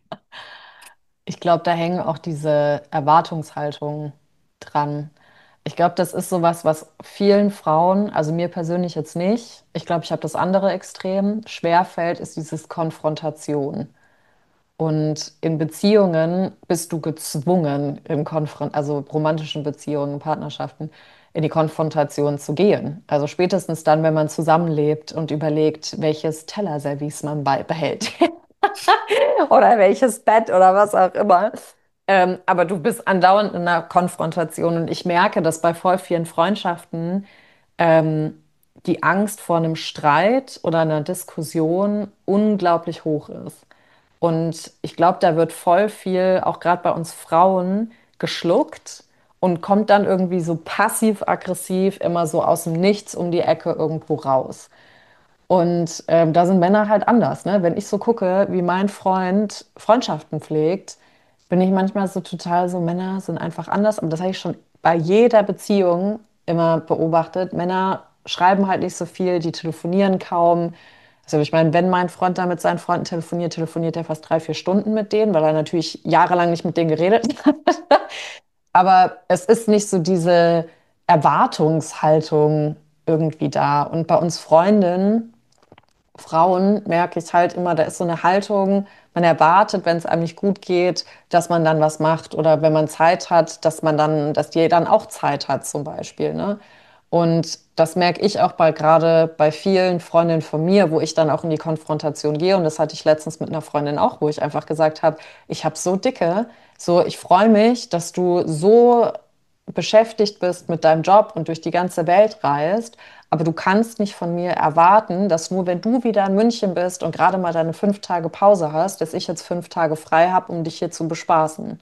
Ich glaube, da hängen auch diese Erwartungshaltungen dran. Ich glaube, das ist sowas, was vielen Frauen, also mir persönlich jetzt nicht, ich glaube, ich habe das andere Extrem, schwerfällt, ist dieses Konfrontation. Und in Beziehungen bist du gezwungen, in Konfront also romantischen Beziehungen, Partnerschaften, in die Konfrontation zu gehen. Also spätestens dann, wenn man zusammenlebt und überlegt, welches Tellerservice man beibehält. Oder welches Bett oder was auch immer. Ähm, aber du bist andauernd in einer Konfrontation und ich merke, dass bei voll vielen Freundschaften ähm, die Angst vor einem Streit oder einer Diskussion unglaublich hoch ist. Und ich glaube, da wird voll viel, auch gerade bei uns Frauen, geschluckt und kommt dann irgendwie so passiv-aggressiv immer so aus dem Nichts um die Ecke irgendwo raus. Und ähm, da sind Männer halt anders, ne? Wenn ich so gucke, wie mein Freund Freundschaften pflegt, bin ich manchmal so total so, Männer sind einfach anders. Aber das habe ich schon bei jeder Beziehung immer beobachtet. Männer schreiben halt nicht so viel, die telefonieren kaum. Also ich meine, wenn mein Freund da mit seinen Freunden telefoniert, telefoniert er fast drei, vier Stunden mit denen, weil er natürlich jahrelang nicht mit denen geredet hat. Aber es ist nicht so diese Erwartungshaltung irgendwie da. Und bei uns Freundinnen, Frauen merke ich halt immer, da ist so eine Haltung, man erwartet, wenn es einem nicht gut geht, dass man dann was macht oder wenn man Zeit hat, dass man dann, dass die dann auch Zeit hat zum Beispiel, ne? Und das merke ich auch bei gerade bei vielen Freundinnen von mir, wo ich dann auch in die Konfrontation gehe. Und das hatte ich letztens mit einer Freundin auch, wo ich einfach gesagt habe, ich habe so dicke, so ich freue mich, dass du so beschäftigt bist mit deinem Job und durch die ganze Welt reist. Aber du kannst nicht von mir erwarten, dass nur wenn du wieder in München bist und gerade mal deine fünf Tage Pause hast, dass ich jetzt fünf Tage frei habe, um dich hier zu bespaßen.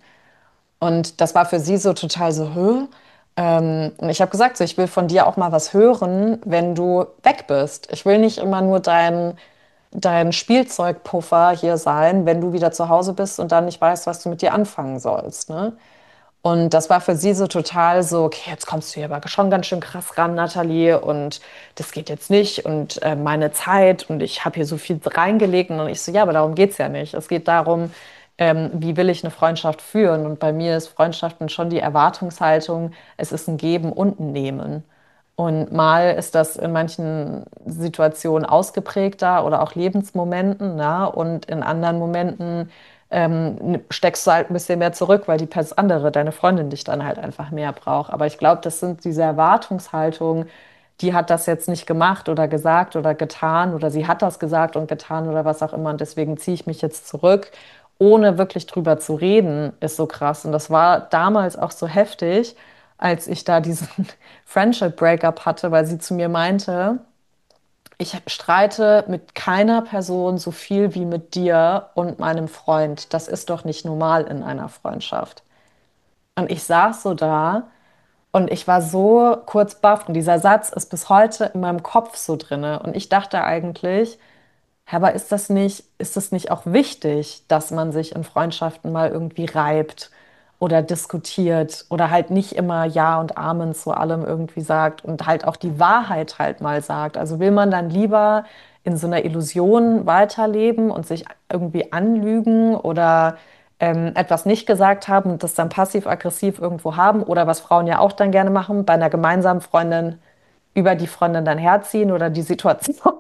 Und das war für sie so total so, hä? Ähm, und ich habe gesagt, so, ich will von dir auch mal was hören, wenn du weg bist. Ich will nicht immer nur dein, dein Spielzeugpuffer hier sein, wenn du wieder zu Hause bist und dann nicht weißt, was du mit dir anfangen sollst, ne? Und das war für sie so total so, okay, jetzt kommst du hier aber schon ganz schön krass ran, Nathalie, und das geht jetzt nicht und äh, meine Zeit und ich habe hier so viel reingelegt und ich so, ja, aber darum geht's ja nicht. Es geht darum, ähm, wie will ich eine Freundschaft führen? Und bei mir ist Freundschaften schon die Erwartungshaltung, es ist ein Geben und ein Nehmen. Und mal ist das in manchen Situationen ausgeprägter oder auch Lebensmomenten, na, und in anderen Momenten ähm, steckst du halt ein bisschen mehr zurück, weil die Pers andere, deine Freundin, dich dann halt einfach mehr braucht. Aber ich glaube, das sind diese Erwartungshaltungen, die hat das jetzt nicht gemacht oder gesagt oder getan oder sie hat das gesagt und getan oder was auch immer und deswegen ziehe ich mich jetzt zurück, ohne wirklich drüber zu reden, ist so krass. Und das war damals auch so heftig, als ich da diesen Friendship Breakup hatte, weil sie zu mir meinte, ich streite mit keiner Person so viel wie mit dir und meinem Freund. Das ist doch nicht normal in einer Freundschaft. Und ich saß so da und ich war so kurz baff. Und dieser Satz ist bis heute in meinem Kopf so drinne. Und ich dachte eigentlich, ja, aber ist das nicht, ist das nicht auch wichtig, dass man sich in Freundschaften mal irgendwie reibt oder diskutiert oder halt nicht immer Ja und Amen zu allem irgendwie sagt und halt auch die Wahrheit halt mal sagt? Also will man dann lieber in so einer Illusion weiterleben und sich irgendwie anlügen oder ähm, etwas nicht gesagt haben und das dann passiv-aggressiv irgendwo haben oder was Frauen ja auch dann gerne machen, bei einer gemeinsamen Freundin über die Freundin dann herziehen oder die Situation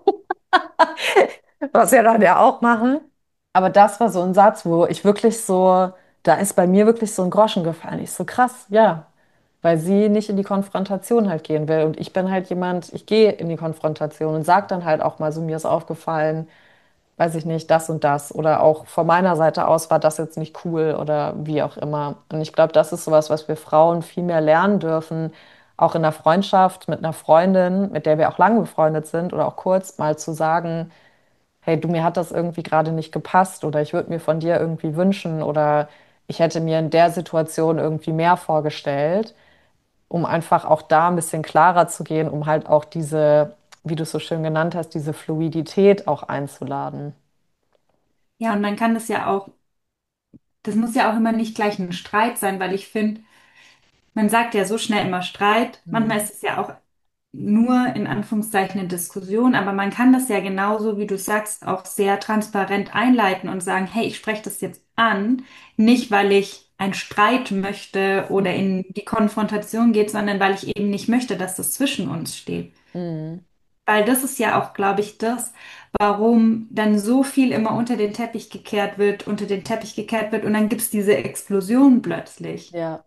was wir dann ja auch machen. Aber das war so ein Satz, wo ich wirklich so, da ist bei mir wirklich so ein Groschen gefallen. Ich so krass, ja, weil sie nicht in die Konfrontation halt gehen will. Und ich bin halt jemand, ich gehe in die Konfrontation und sage dann halt auch mal so, mir ist aufgefallen, weiß ich nicht, das und das. Oder auch von meiner Seite aus war das jetzt nicht cool oder wie auch immer. Und ich glaube, das ist sowas, was wir Frauen viel mehr lernen dürfen, auch in der Freundschaft mit einer Freundin, mit der wir auch lange befreundet sind oder auch kurz mal zu sagen, hey, du, mir hat das irgendwie gerade nicht gepasst oder ich würde mir von dir irgendwie wünschen oder ich hätte mir in der Situation irgendwie mehr vorgestellt, um einfach auch da ein bisschen klarer zu gehen, um halt auch diese, wie du es so schön genannt hast, diese Fluidität auch einzuladen. Ja, und man kann das ja auch, das muss ja auch immer nicht gleich ein Streit sein, weil ich finde, man sagt ja so schnell immer Streit. Manchmal Mhm. ist es ja auch nur in Anführungszeichen eine Diskussion, aber man kann das ja genauso, wie du sagst, auch sehr transparent einleiten und sagen, hey, ich spreche das jetzt an, nicht weil ich einen Streit möchte oder in die Konfrontation geht, sondern weil ich eben nicht möchte, dass das zwischen uns steht. Mhm. Weil das ist ja auch, glaube ich, das, warum dann so viel immer unter den Teppich gekehrt wird, unter den Teppich gekehrt wird und dann gibt es diese Explosion plötzlich. Ja.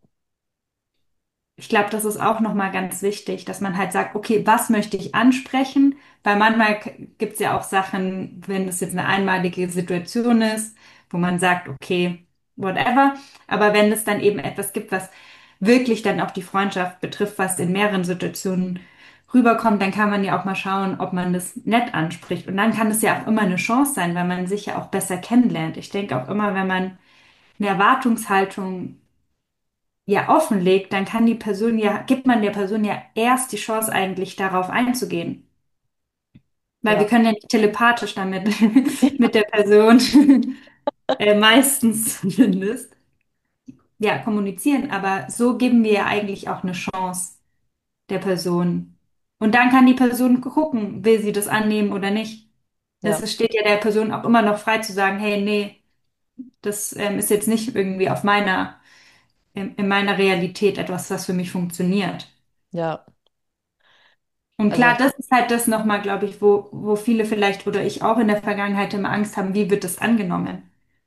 Ich glaube, das ist auch nochmal ganz wichtig, dass man halt sagt, okay, was möchte ich ansprechen? Weil manchmal gibt es ja auch Sachen, wenn es jetzt eine einmalige Situation ist, wo man sagt, okay, whatever. Aber wenn es dann eben etwas gibt, was wirklich dann auch die Freundschaft betrifft, was in mehreren Situationen rüberkommt, dann kann man ja auch mal schauen, ob man das nett anspricht. Und dann kann es ja auch immer eine Chance sein, weil man sich ja auch besser kennenlernt. Ich denke auch immer, wenn man eine Erwartungshaltung ja offenlegt, dann kann die Person ja, gibt man der Person ja erst die Chance eigentlich darauf einzugehen. Weil wir Ja. können ja nicht telepathisch damit mit der Person, äh, meistens zumindest, ja, kommunizieren. Aber so geben wir ja eigentlich auch eine Chance der Person. Und dann kann die Person gucken, will sie das annehmen oder nicht. Das ja, ist- steht ja der Person auch immer noch frei zu sagen, hey, nee, das ähm, ist jetzt nicht irgendwie auf meiner, in, in meiner Realität etwas, was für mich funktioniert. ja. Und Also klar, ich, das ist halt das nochmal, glaube ich, wo, wo viele vielleicht oder ich auch in der Vergangenheit immer Angst haben, wie wird das angenommen?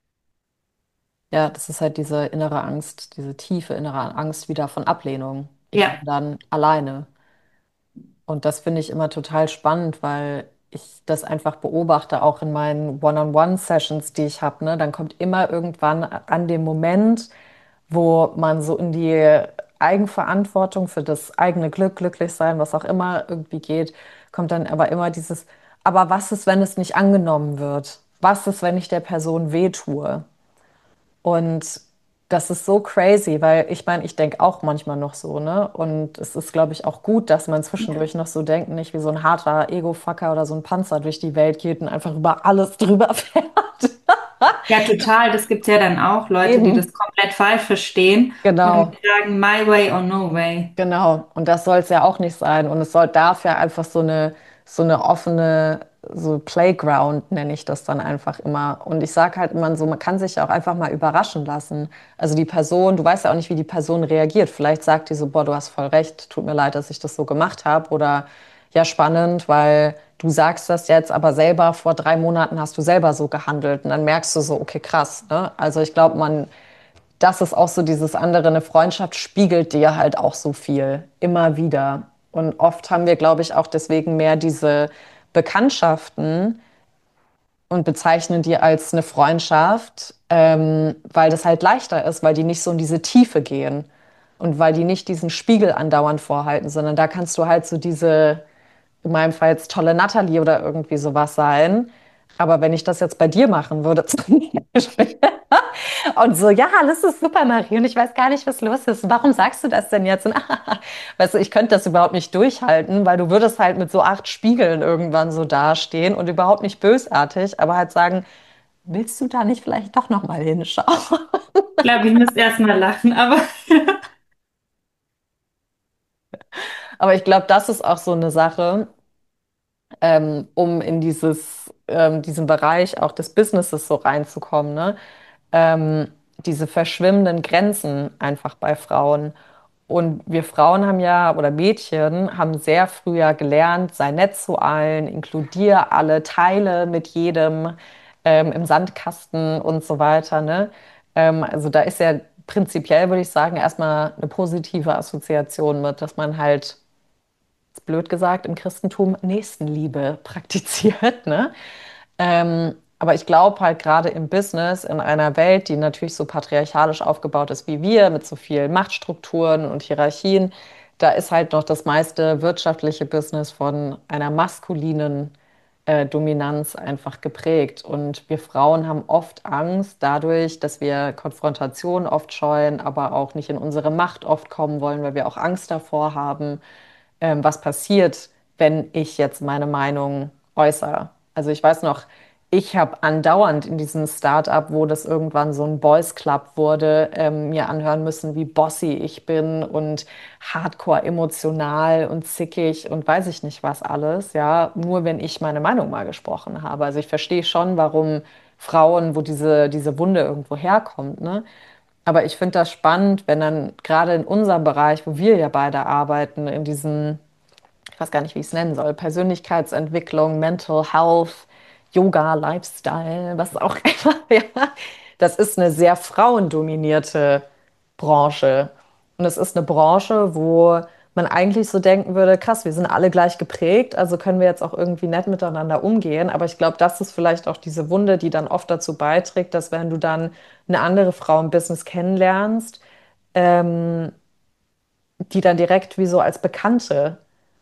ja, das ist halt diese innere Angst, diese tiefe innere Angst wieder von Ablehnung. Ich bin Ja, dann alleine. Und das finde ich immer total spannend, weil ich das einfach beobachte, auch in meinen One-on-One-Sessions, die ich habe, ne? Dann kommt immer irgendwann an dem Moment, wo man so in die Eigenverantwortung für das eigene Glück, glücklich sein, was auch immer irgendwie geht, kommt dann aber immer dieses, aber was ist, wenn es nicht angenommen wird? Was ist, wenn ich der Person wehtue? Und das ist so crazy, weil ich meine, ich denke auch manchmal noch so, ne? Und es ist, glaube ich, auch gut, dass man zwischendurch noch so denkt, nicht wie so ein harter Ego-Fucker oder so ein Panzer durch die Welt geht und einfach über alles drüber fährt. ja, total. Das gibt es ja dann auch Leute, die Eben. das komplett falsch verstehen und Genau, sagen, my way or no way. genau. Und das soll es ja auch nicht sein. Und es soll, darf ja einfach so eine, so eine offene, so Playground nenne ich das dann einfach immer. Und ich sage halt immer so, man kann sich ja auch einfach mal überraschen lassen. Also die Person, du weißt ja auch nicht, wie die Person reagiert. Vielleicht sagt die so, boah, du hast voll recht, tut mir leid, dass ich das so gemacht habe. Oder ja, spannend, weil du sagst das jetzt, aber selber vor drei Monaten hast du selber so gehandelt. Und dann merkst du so, okay, krass, ne? Also ich glaube, man, das ist auch so dieses andere, eine Freundschaft spiegelt dir halt auch so viel, immer wieder. Und oft haben wir, glaube ich, auch deswegen mehr diese Bekanntschaften und bezeichnen die als eine Freundschaft, ähm, weil das halt leichter ist, weil die nicht so in diese Tiefe gehen und weil die nicht diesen Spiegel andauernd vorhalten, sondern da kannst du halt so diese, in meinem Fall jetzt tolle Natalie oder irgendwie sowas sein. Aber wenn ich das jetzt bei dir machen würde, zum Beispiel, und so, ja, alles ist super, Marie, und ich weiß gar nicht, was los ist. Warum sagst du das denn jetzt? Und, weißt du, ich könnte das überhaupt nicht durchhalten, weil du würdest halt mit so acht Spiegeln irgendwann so dastehen und überhaupt nicht bösartig, aber halt sagen, willst du da nicht vielleicht doch noch mal hinschauen? Ich glaube, ich müsste erst mal lachen, aber Aber ich glaube, das ist auch so eine Sache, ähm, um in dieses, ähm, diesen Bereich auch des Businesses so reinzukommen, ne? Ähm, diese verschwimmenden Grenzen einfach bei Frauen. Und wir Frauen haben ja, oder Mädchen haben sehr früh ja gelernt, sei nett zu allen, inkludier alle, teile mit jedem ähm, im Sandkasten und so weiter, ne? Ähm, also da ist ja prinzipiell, würde ich sagen, erstmal eine positive Assoziation mit, dass man halt blöd gesagt, im Christentum Nächstenliebe praktiziert, ne? Ähm, aber ich glaube halt gerade im Business, in einer Welt, die natürlich so patriarchalisch aufgebaut ist wie wir, mit so vielen Machtstrukturen und Hierarchien, da ist halt noch das meiste wirtschaftliche Business von einer maskulinen äh, Dominanz einfach geprägt. Und wir Frauen haben oft Angst dadurch, dass wir Konfrontation oft scheuen, aber auch nicht in unsere Macht oft kommen wollen, weil wir auch Angst davor haben, ähm, was passiert, wenn ich jetzt meine Meinung äußere. Also ich weiß noch, ich habe andauernd in diesem Startup, wo das irgendwann so ein Boys Club wurde, ähm, mir anhören müssen, wie bossy ich bin und hardcore emotional und zickig und weiß ich nicht was alles, ja, nur wenn ich meine Meinung mal gesprochen habe. Also ich verstehe schon, warum Frauen, wo diese, diese Wunde irgendwo herkommt, ne? Aber ich finde das spannend, wenn dann gerade in unserem Bereich, wo wir ja beide arbeiten, in diesem, ich weiß gar nicht, wie ich es nennen soll, Persönlichkeitsentwicklung, Mental Health, Yoga, Lifestyle, was auch immer, ja, das ist eine sehr frauendominierte Branche. Und es ist eine Branche, wo man eigentlich so denken würde, krass, wir sind alle gleich geprägt, also können wir jetzt auch irgendwie nett miteinander umgehen. Aber ich glaube, das ist vielleicht auch diese Wunde, die dann oft dazu beiträgt, dass wenn du dann eine andere Frau im Business kennenlernst, ähm, die dann direkt wie so als Bekannte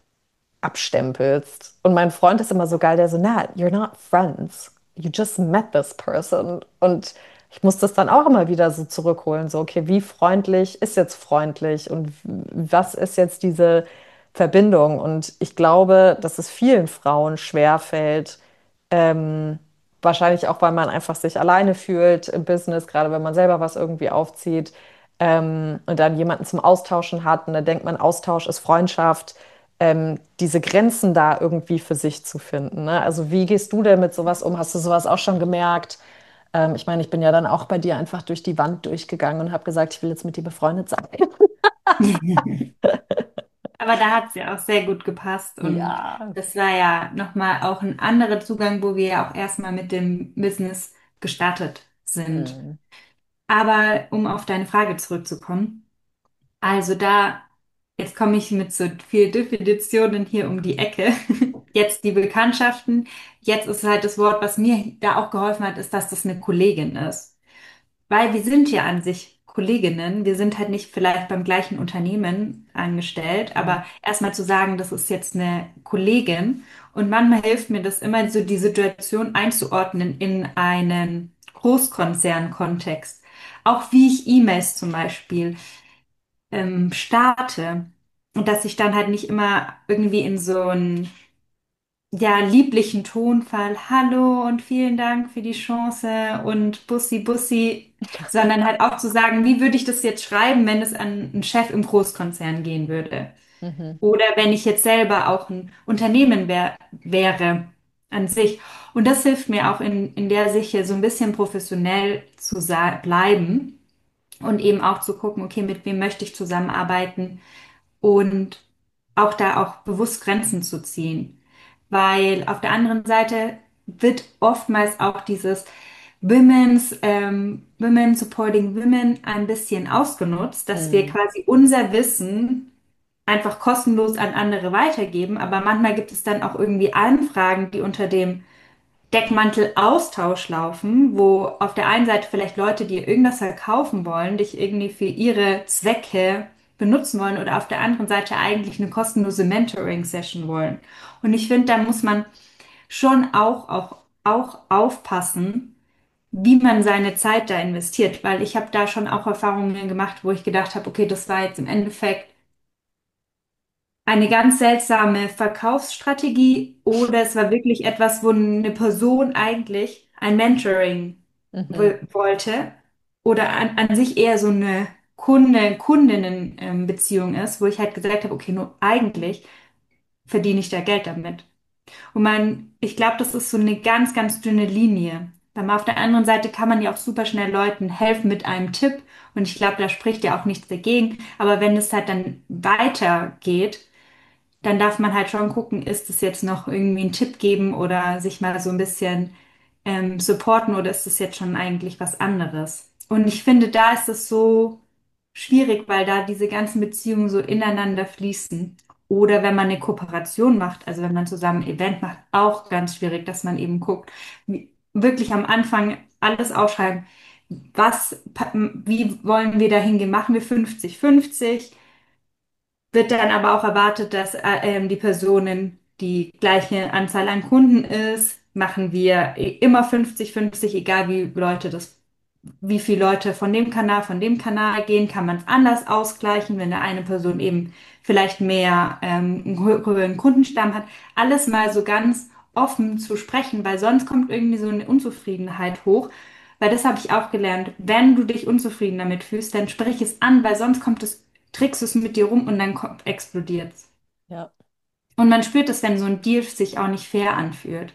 abstempelst. Und mein Freund ist immer so geil, der so, na, you're not friends. You just met this person. Und ich muss das dann auch immer wieder so zurückholen, so, okay, wie freundlich ist jetzt freundlich und was ist jetzt diese Verbindung? Und ich glaube, dass es vielen Frauen schwerfällt, ähm, wahrscheinlich auch, weil man einfach sich alleine fühlt im Business, gerade wenn man selber was irgendwie aufzieht, ähm, und dann jemanden zum Austauschen hat und dann denkt man, Austausch ist Freundschaft, ähm, diese Grenzen da irgendwie für sich zu finden. Ne? Also wie gehst du denn mit sowas um? Hast du sowas auch schon gemerkt? Ähm, ich meine, ich bin ja dann auch bei dir einfach durch die Wand durchgegangen und habe gesagt, ich will jetzt mit dir befreundet sein. Aber da hat es ja auch sehr gut gepasst und Ja. das war ja nochmal auch ein anderer Zugang, wo wir ja auch erstmal mit dem Business gestartet sind. Hm. Aber um auf deine Frage zurückzukommen, also da, jetzt komme ich mit so vier Definitionen hier um die Ecke. Jetzt die Bekanntschaften. Jetzt ist halt das Wort, was mir da auch geholfen hat, ist, dass das eine Kollegin ist. Weil wir sind ja an sich Kolleginnen. Wir sind halt nicht vielleicht beim gleichen Unternehmen angestellt, Hm. aber erstmal zu sagen, das ist jetzt eine Kollegin. Und manchmal hilft mir das immer so, die Situation einzuordnen in einen Großkonzern-Kontext. Auch wie ich E-Mails zum Beispiel ähm, starte. Und dass ich dann halt nicht immer irgendwie in so einen ja, lieblichen Tonfall, hallo und vielen Dank für die Chance und Bussi Bussi, sondern halt auch zu sagen, wie würde ich das jetzt schreiben, wenn es an einen Chef im Großkonzern gehen würde? Mhm. Oder wenn ich jetzt selber auch ein Unternehmen wär, wäre an sich. Und das hilft mir auch in, in der Sicht so ein bisschen professionell zu sa- bleiben und eben auch zu gucken, okay, mit wem möchte ich zusammenarbeiten und auch da auch bewusst Grenzen zu ziehen. Weil auf der anderen Seite wird oftmals auch dieses Women's, ähm, Women Supporting Women ein bisschen ausgenutzt, dass wir Hm. quasi unser Wissen einfach kostenlos an andere weitergeben. Aber manchmal gibt es dann auch irgendwie Anfragen, die unter dem Deckmantel Austausch laufen, wo auf der einen Seite vielleicht Leute dir irgendwas verkaufen wollen, dich irgendwie für ihre Zwecke benutzen wollen oder auf der anderen Seite eigentlich eine kostenlose Mentoring-Session wollen. Und ich finde, da muss man schon auch, auch, auch aufpassen, wie man seine Zeit da investiert, weil ich habe da schon auch Erfahrungen gemacht, wo ich gedacht habe, okay, das war jetzt im Endeffekt eine ganz seltsame Verkaufsstrategie oder es war wirklich etwas, wo eine Person eigentlich ein Mentoring Mhm. wo- wollte oder an, an sich eher so eine Kunde, Kundinnen-Beziehung ist, wo ich halt gesagt habe, okay, nur eigentlich verdiene ich da Geld damit. Und man, ich glaube, das ist so eine ganz, ganz dünne Linie. Weil man auf der anderen Seite kann man ja auch super schnell Leuten helfen mit einem Tipp. Und ich glaube, da spricht ja auch nichts dagegen. Aber wenn es halt dann weitergeht, dann darf man halt schon gucken, ist es jetzt noch irgendwie ein Tipp geben oder sich mal so ein bisschen ähm, supporten oder ist es jetzt schon eigentlich was anderes? Und ich finde, da ist es so schwierig, weil da diese ganzen Beziehungen so ineinander fließen. Oder wenn man eine Kooperation macht, also wenn man zusammen ein Event macht, auch ganz schwierig, dass man eben guckt, wie, wirklich am Anfang alles aufschreiben. Was, pa- wie wollen wir dahin gehen? Machen wir fünfzig fünfzig? Wird dann aber auch erwartet, dass äh, ähm, die Personen die gleiche Anzahl an Kunden ist. Machen wir immer fünfzig fünfzig, egal wie Leute das, wie viele Leute von dem Kanal, von dem Kanal gehen, kann man es anders ausgleichen, wenn der eine Person eben vielleicht mehr ähm, einen hö- höheren Kundenstamm hat. Alles mal so ganz offen zu sprechen, weil sonst kommt irgendwie so eine Unzufriedenheit hoch. Weil das habe ich auch gelernt. Wenn du dich unzufrieden damit fühlst, dann sprich es an, weil sonst kommt es, trägst du es mit dir rum und dann kommt, explodiert's. Ja, Und man spürt es, wenn so ein Deal sich auch nicht fair anfühlt.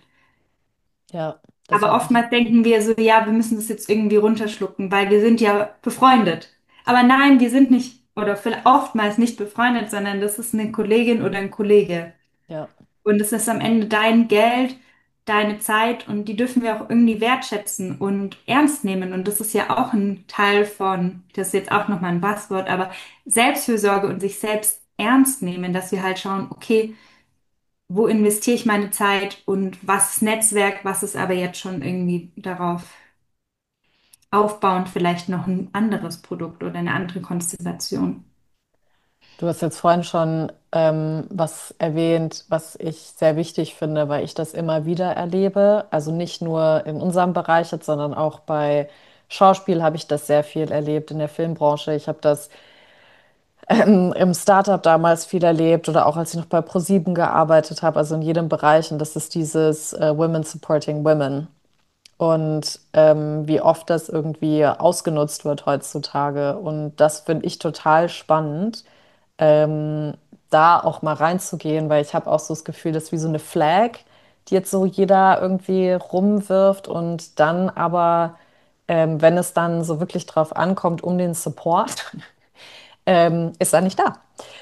ja, das Aber habe ich. oftmals denken wir so, ja, wir müssen das jetzt irgendwie runterschlucken, weil wir sind ja befreundet. Aber nein, wir sind nicht, oder vielleicht oftmals nicht befreundet, sondern das ist eine Kollegin oder ein Kollege. Ja, Und es ist am Ende dein Geld, deine Zeit und die dürfen wir auch irgendwie wertschätzen und ernst nehmen. Und das ist ja auch ein Teil von, das ist jetzt auch nochmal ein Buzzword, aber Selbstfürsorge und sich selbst ernst nehmen, dass wir halt schauen, okay, wo investiere ich meine Zeit und was ist Netzwerk, was ist aber jetzt schon irgendwie darauf aufbauend vielleicht noch ein anderes Produkt oder eine andere Konstellation. du hast jetzt vorhin schon ähm, was erwähnt, was ich sehr wichtig finde, weil ich das immer wieder erlebe. Also nicht nur in unserem Bereich jetzt, sondern auch bei Schauspiel habe ich das sehr viel erlebt, in der Filmbranche. Ich habe das ähm, im Startup damals viel erlebt oder auch als ich noch bei ProSieben gearbeitet habe, also in jedem Bereich. Und das ist dieses äh, Women Supporting Women. Und ähm, wie oft das irgendwie ausgenutzt wird heutzutage. Und das finde ich total spannend. Ähm, da auch mal reinzugehen, weil ich habe auch so das Gefühl, das ist wie so eine Flag, die jetzt so jeder irgendwie rumwirft und dann aber, ähm, wenn es dann so wirklich drauf ankommt, um den Support, ähm, ist er nicht da.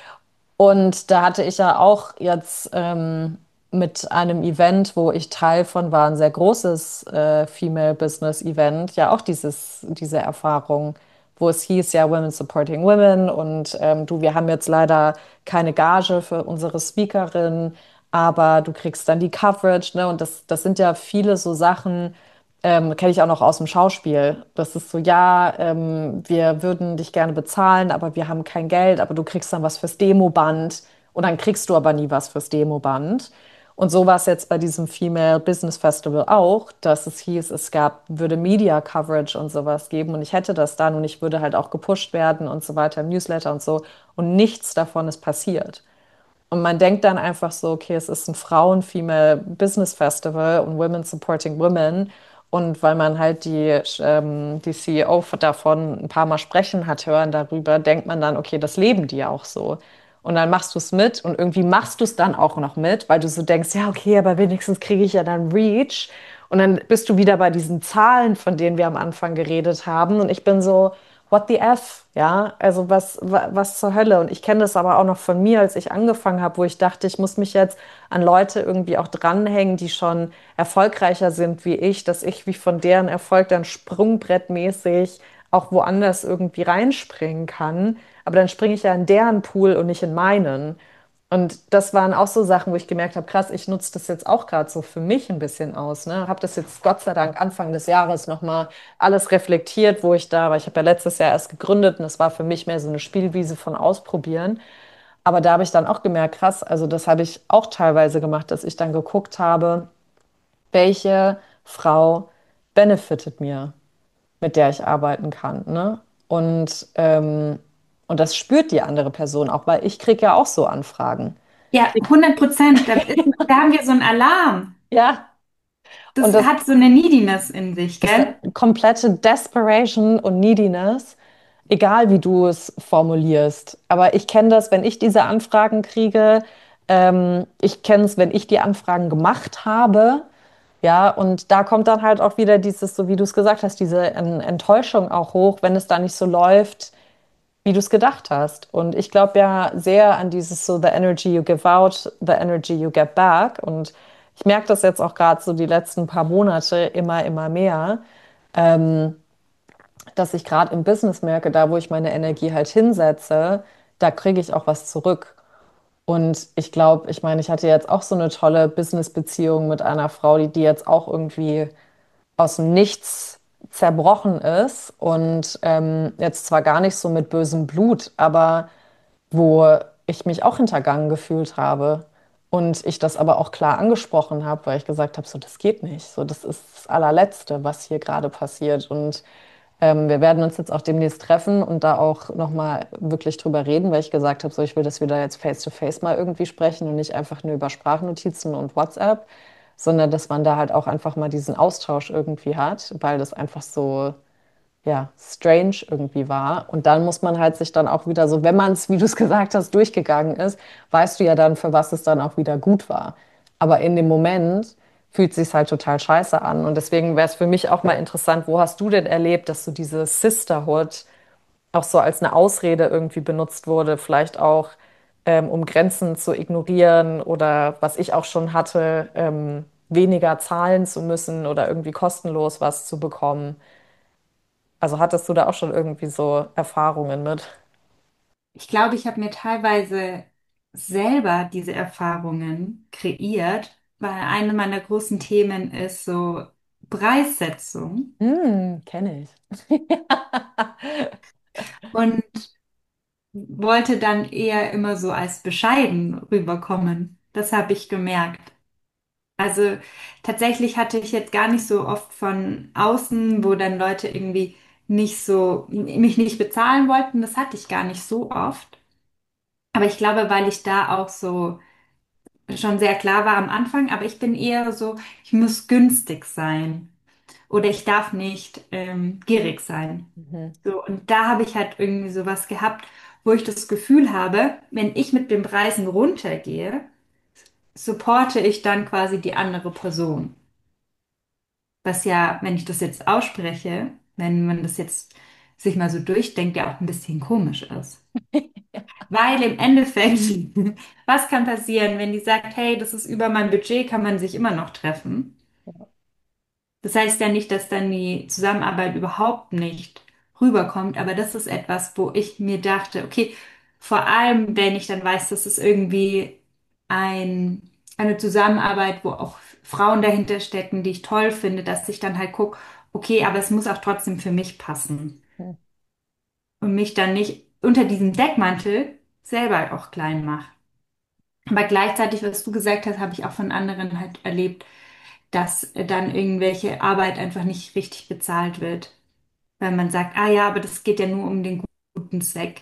Und da hatte ich ja auch jetzt ähm, mit einem Event, wo ich Teil von war, ein sehr großes äh, Female Business Event, ja auch dieses, diese Erfahrung, wo es hieß, ja, Women Supporting Women und ähm, du, wir haben jetzt leider keine Gage für unsere Speakerin, aber du kriegst dann die Coverage, ne? Und das, das sind ja viele so Sachen, ähm, kenne ich auch noch aus dem Schauspiel. Das ist so, ja, ähm, wir würden dich gerne bezahlen, aber wir haben kein Geld, aber du kriegst dann was fürs Demoband und dann kriegst du aber nie was fürs Demoband. Und so war es jetzt bei diesem Female Business Festival auch, dass es hieß, es gab, würde Media Coverage und sowas geben und ich hätte das dann und ich würde halt auch gepusht werden und so weiter im Newsletter und so und nichts davon ist passiert. Und man denkt dann einfach so, okay, es ist ein Frauen-Female Business Festival und Women Supporting Women. Und weil man halt die, ähm, die C E O davon ein paar Mal sprechen hat hören darüber, denkt man dann, okay, das leben die ja auch so. Und dann machst du es mit und irgendwie machst du es dann auch noch mit, weil du so denkst, ja, okay, aber wenigstens kriege ich ja dann Reach. Und dann bist du wieder bei diesen Zahlen, von denen wir am Anfang geredet haben. Und ich bin so, what the F? Ja, also was, wa- was zur Hölle? Und ich kenne das aber auch noch von mir, als ich angefangen habe, wo ich dachte, ich muss mich jetzt an Leute irgendwie auch dranhängen, die schon erfolgreicher sind wie ich, dass ich wie von deren Erfolg dann sprungbrettmäßig auch woanders irgendwie reinspringen kann. Aber dann springe ich ja in deren Pool und nicht in meinen. Und das waren auch so Sachen, wo ich gemerkt habe, krass, ich nutze das jetzt auch gerade so für mich ein bisschen aus. Ne? Habe das jetzt Gott sei Dank Anfang des Jahres nochmal alles reflektiert, wo ich da war. Ich habe ja letztes Jahr erst gegründet und das war für mich mehr so eine Spielwiese von Ausprobieren. Aber da habe ich dann auch gemerkt, krass, also das habe ich auch teilweise gemacht, dass ich dann geguckt habe, welche Frau benefitet mir, mit der ich arbeiten kann. Ne? Und, ähm, und das spürt die andere Person auch, weil ich kriege ja auch so Anfragen. Ja, hundert Prozent. Da, ist, da haben wir so einen Alarm. Ja, und Das das hat so eine Neediness in sich, ist gell? eine komplette Desperation und Neediness, egal wie du es formulierst. Aber ich kenne das, wenn ich diese Anfragen kriege. Ähm, ich kenne es, wenn ich die Anfragen gemacht habe. Ja, und da kommt dann halt auch wieder dieses, so wie du es gesagt hast, diese En- Enttäuschung auch hoch, wenn es da nicht so läuft, wie du es gedacht hast. Und ich glaube ja sehr an dieses so, the energy you give out, the energy you get back. Und ich merke das jetzt auch gerade so die letzten paar Monate immer, immer mehr, ähm, dass ich gerade im Business merke, da wo ich meine Energie halt hinsetze, da kriege ich auch was zurück. Und ich glaube, ich meine, ich hatte jetzt auch so eine tolle Business-Beziehung mit einer Frau, die, die jetzt auch irgendwie aus dem Nichts zerbrochen ist und ähm, jetzt zwar gar nicht so mit bösem Blut, aber wo ich mich auch hintergangen gefühlt habe und ich das aber auch klar angesprochen habe, weil ich gesagt habe, so das geht nicht, so das ist das allerletzte, was hier gerade passiert und ähm, wir werden uns jetzt auch demnächst treffen und da auch nochmal wirklich drüber reden, weil ich gesagt habe, so ich will, dass wir da jetzt face-to-face mal irgendwie sprechen und nicht einfach nur über Sprachnotizen und WhatsApp, sondern dass man da halt auch einfach mal diesen Austausch irgendwie hat, weil das einfach so ja, strange irgendwie war. Und dann muss man halt sich dann auch wieder so, wenn man es, wie du es gesagt hast, durchgegangen ist, weißt du ja dann, für was es dann auch wieder gut war. Aber in dem Moment fühlt sich halt total scheiße an. Und deswegen wäre es für mich auch mal interessant, wo hast du denn erlebt, dass so diese Sisterhood auch so als eine Ausrede irgendwie benutzt wurde, vielleicht auch ähm, um Grenzen zu ignorieren oder was ich auch schon hatte, ähm, weniger zahlen zu müssen oder irgendwie kostenlos was zu bekommen. Also hattest du da auch schon irgendwie so Erfahrungen mit? Ich glaube, ich habe mir teilweise selber diese Erfahrungen kreiert, weil eine meiner großen Themen ist so Preissetzung Hm, kenne ich. und wollte dann eher immer so als bescheiden rüberkommen. Das habe ich gemerkt. Also tatsächlich hatte ich jetzt gar nicht so oft von außen, wo dann Leute irgendwie nicht so, mich nicht bezahlen wollten. Das hatte ich gar nicht so oft. Aber ich glaube, weil ich da auch so schon sehr klar war am Anfang, aber ich bin eher so, ich muss günstig sein oder ich darf nicht ähm, gierig sein. Mhm. So, und da habe ich halt irgendwie sowas gehabt. wo ich das Gefühl habe, wenn ich mit den Preisen runtergehe, supporte ich dann quasi die andere Person. Was ja, wenn ich das jetzt ausspreche, wenn man das jetzt sich mal so durchdenkt, ja auch ein bisschen komisch ist. Weil im Endeffekt, was kann passieren, wenn die sagt, hey, das ist über mein Budget, kann man sich immer noch treffen. Das heißt ja nicht, dass dann die Zusammenarbeit überhaupt nicht rüberkommt, aber das ist etwas, wo ich mir dachte, okay, vor allem wenn ich dann weiß, dass es irgendwie ein, eine Zusammenarbeit, wo auch Frauen dahinter stecken, die ich toll finde, dass ich dann halt gucke, okay, aber es muss auch trotzdem für mich passen und mich dann nicht unter diesem Deckmantel selber auch klein mache. Aber gleichzeitig, was du gesagt hast, habe ich auch von anderen halt erlebt, dass dann irgendwelche Arbeit einfach nicht richtig bezahlt wird. Weil man sagt, ah ja, aber das geht ja nur um den guten Zweck.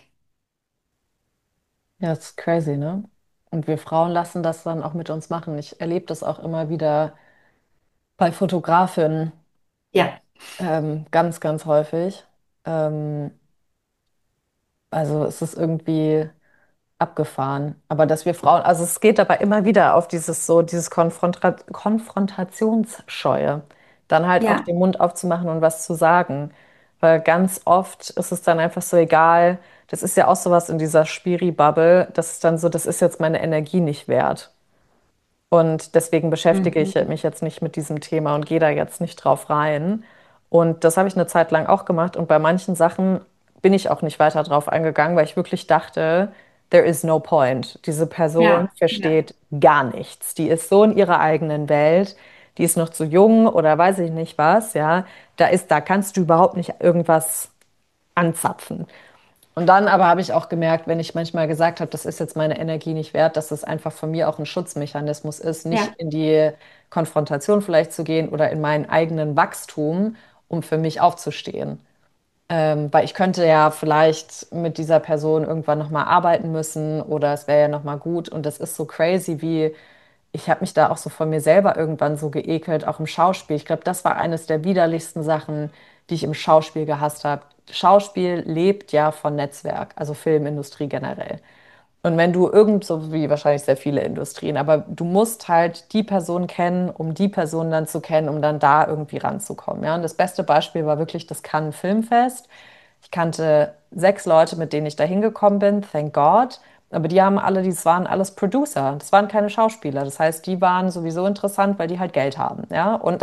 Ja, das ist crazy, ne? Und wir Frauen lassen das dann auch mit uns machen. Ich erlebe das auch immer wieder bei Fotografinnen, Ja, ähm, ganz, ganz häufig. Ähm, also es ist irgendwie abgefahren. Aber dass wir Frauen, also es geht dabei immer wieder auf dieses so, dieses Konfrontra Konfrontationsscheue, dann halt auch ja, den Mund aufzumachen und was zu sagen. Weil ganz oft ist es dann einfach so egal. Das ist ja auch sowas in dieser Spiri-Bubble, das ist dann so, das ist jetzt meine Energie nicht wert. Und deswegen beschäftige ich mhm. mich jetzt nicht mit diesem Thema und gehe da jetzt nicht drauf rein. Und das habe ich eine Zeit lang auch gemacht. Und bei manchen Sachen bin ich auch nicht weiter drauf eingegangen, weil ich wirklich dachte, there is no point. Diese Person Ja, ja, versteht gar nichts. Die ist so in ihrer eigenen Welt. Die ist noch zu jung oder weiß ich nicht was, ja. Da ist, da kannst du überhaupt nicht irgendwas anzapfen. Und dann aber habe ich auch gemerkt, wenn ich manchmal gesagt habe, das ist jetzt meine Energie nicht wert, dass es einfach von mir auch ein Schutzmechanismus ist, nicht ja, in die Konfrontation vielleicht zu gehen oder in meinen eigenen Wachstum, um für mich aufzustehen. Ähm, weil ich könnte ja vielleicht mit dieser Person irgendwann nochmal arbeiten müssen oder es wäre ja nochmal gut. Und das ist so crazy, wie ich habe mich da auch so von mir selber irgendwann so geekelt, auch im Schauspiel. Ich glaube, das war eines der widerlichsten Sachen, die ich im Schauspiel gehasst habe. Schauspiel lebt ja von Netzwerk, also Filmindustrie generell. Und wenn du irgend, so wie wahrscheinlich sehr viele Industrien, aber du musst halt die Person kennen, um die Person dann zu kennen, um dann da irgendwie ranzukommen. Ja? Und das beste Beispiel war wirklich das Cannes Filmfest. Ich kannte sechs Leute, mit denen ich da hingekommen bin, thank God. Aber die haben alle, das waren alles Producer, das waren keine Schauspieler. Das heißt, die waren sowieso interessant, weil die halt Geld haben, ja, und,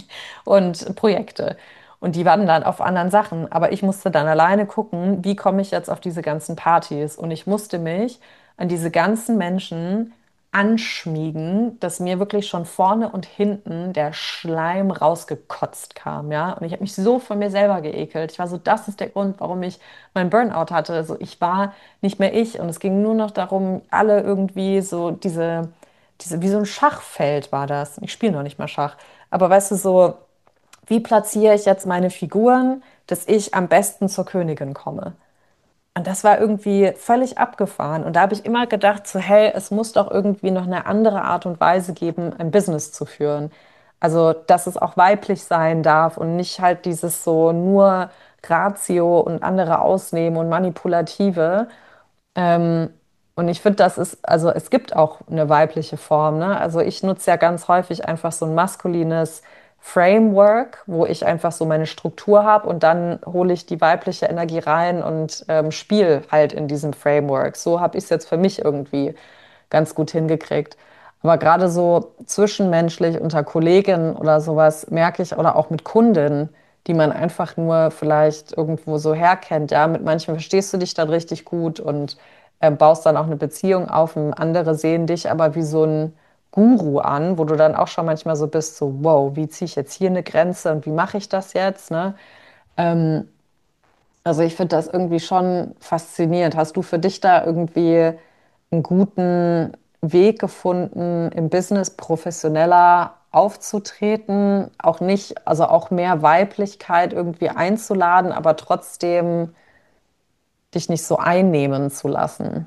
und Projekte. Und die waren dann auf anderen Sachen. Aber ich musste dann alleine gucken, wie komme ich jetzt auf diese ganzen Partys. Und ich musste mich an diese ganzen Menschen anschmiegen, dass mir wirklich schon vorne und hinten der Schleim rausgekotzt kam, ja. Und ich habe mich so von mir selber geekelt. Ich war so, das ist der Grund, warum ich meinen Burnout hatte. Also ich war nicht mehr ich und es ging nur noch darum, alle irgendwie so diese, diese, wie so ein Schachfeld war das. Ich spiele noch nicht mal Schach. Aber weißt du, so, wie platziere ich jetzt meine Figuren, dass ich am besten zur Königin komme? Und das war irgendwie völlig abgefahren. Und da habe ich immer gedacht, so, hey, es muss doch irgendwie noch eine andere Art und Weise geben, ein Business zu führen. Also, dass es auch weiblich sein darf und nicht halt dieses so nur Ratio und andere ausnehmen und manipulative. Ähm, und ich finde, das ist, also es gibt auch eine weibliche Form, ne? Also ich nutze ja ganz häufig einfach so ein maskulines Framework, wo ich einfach so meine Struktur habe und dann hole ich die weibliche Energie rein und ähm, spiele halt in diesem Framework. So habe ich es jetzt für mich irgendwie ganz gut hingekriegt. Aber gerade so zwischenmenschlich unter Kolleginnen oder sowas merke ich, oder auch mit Kundinnen, die man einfach nur vielleicht irgendwo so herkennt. Ja, mit manchen verstehst du dich dann richtig gut und äh, baust dann auch eine Beziehung auf. Und andere sehen dich aber wie so ein Guru an, wo du dann auch schon manchmal so bist, so, wow, wie ziehe ich jetzt hier eine Grenze und wie mache ich das jetzt, ne? Ähm, also ich finde das irgendwie schon faszinierend. Hast du für dich da irgendwie einen guten Weg gefunden, im Business professioneller aufzutreten, auch nicht, also auch mehr Weiblichkeit irgendwie einzuladen, aber trotzdem dich nicht so einnehmen zu lassen?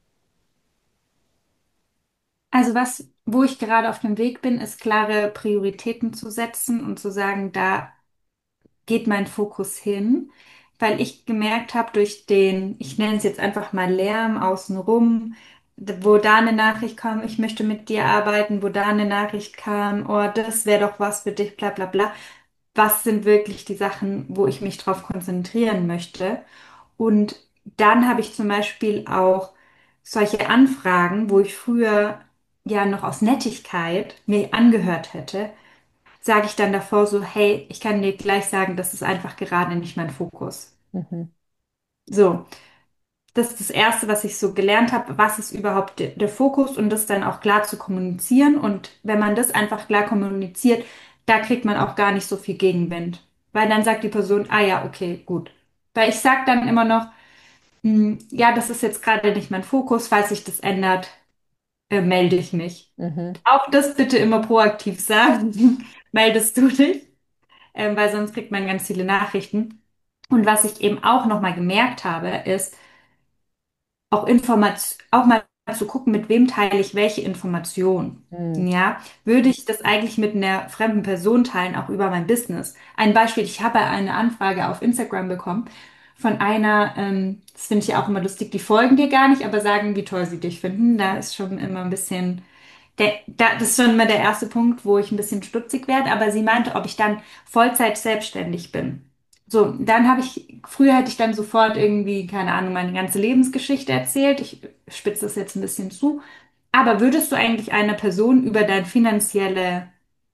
Also was, wo ich gerade auf dem Weg bin, ist klare Prioritäten zu setzen und zu sagen, da geht mein Fokus hin. weil ich gemerkt habe, durch den, ich nenne es jetzt einfach mal Lärm außenrum, wo da eine Nachricht kam, ich möchte mit dir arbeiten, wo da eine Nachricht kam, oh, das wäre doch was für dich, bla bla bla. Was sind wirklich die Sachen, wo ich mich drauf konzentrieren möchte? Und dann habe ich zum Beispiel auch solche Anfragen, wo ich früher ja noch aus Nettigkeit mir angehört hätte, sage ich dann davor so, hey, ich kann dir gleich sagen, das ist einfach gerade nicht mein Fokus. Mhm. So, das ist das Erste, was ich so gelernt habe, was ist überhaupt der, der Fokus und das dann auch klar zu kommunizieren. Und wenn man das einfach klar kommuniziert, da kriegt man auch gar nicht so viel Gegenwind. Weil dann sagt die Person, ah ja, okay, gut. Weil ich sage dann immer noch, hm, ja, das ist jetzt gerade nicht mein Fokus, falls sich das ändert, äh, melde ich mich. Mhm. Auch das bitte immer proaktiv sagen. Meldest du dich? Ähm, weil sonst kriegt man ganz viele Nachrichten. Und was ich eben auch nochmal gemerkt habe, ist auch Information, auch mal zu gucken, mit wem teile ich welche Information. Mhm. Ja, würde ich das eigentlich mit einer fremden Person teilen, auch über mein Business? Ein Beispiel, ich habe eine Anfrage auf Instagram bekommen von einer, ähm, das finde ich ja auch immer lustig, die folgen dir gar nicht, aber sagen, wie toll sie dich finden. Da ist schon immer ein bisschen der, da, das ist schon immer der erste Punkt, wo ich ein bisschen stutzig werde, aber sie meinte, ob ich dann Vollzeit selbstständig bin. So, dann habe ich, früher hätte ich dann sofort irgendwie, keine Ahnung, meine ganze Lebensgeschichte erzählt. Ich spitze das jetzt ein bisschen zu. Aber würdest du eigentlich einer Person über deine finanzielle,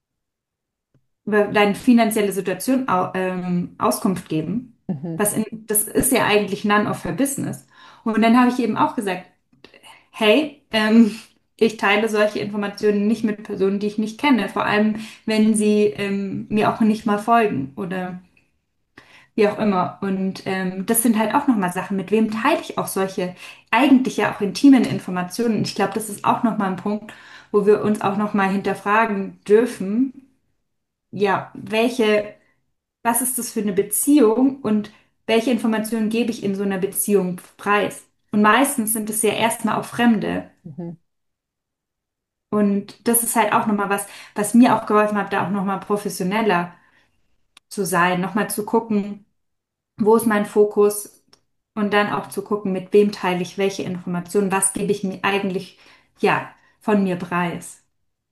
über deine finanzielle Situation au, ähm, Auskunft geben? Mhm. Was in, das ist ja eigentlich none of her business. Und dann habe ich eben auch gesagt, hey, ähm, ich teile solche Informationen nicht mit Personen, die ich nicht kenne, vor allem wenn sie ähm, mir auch nicht mal folgen oder wie auch immer. Und ähm, das sind halt auch nochmal Sachen, mit wem teile ich auch solche eigentlich ja auch intimen Informationen. Und ich glaube, das ist auch nochmal ein Punkt, wo wir uns auch nochmal hinterfragen dürfen, ja, welche, was ist das für eine Beziehung und welche Informationen gebe ich in so einer Beziehung preis? Und meistens sind es ja erstmal auch Fremde. Mhm. Und das ist halt auch nochmal was, was mir auch geholfen hat, da auch nochmal professioneller zu sein, nochmal zu gucken, wo ist mein Fokus und dann auch zu gucken, mit wem teile ich welche Informationen, was gebe ich mir eigentlich, ja, von mir preis.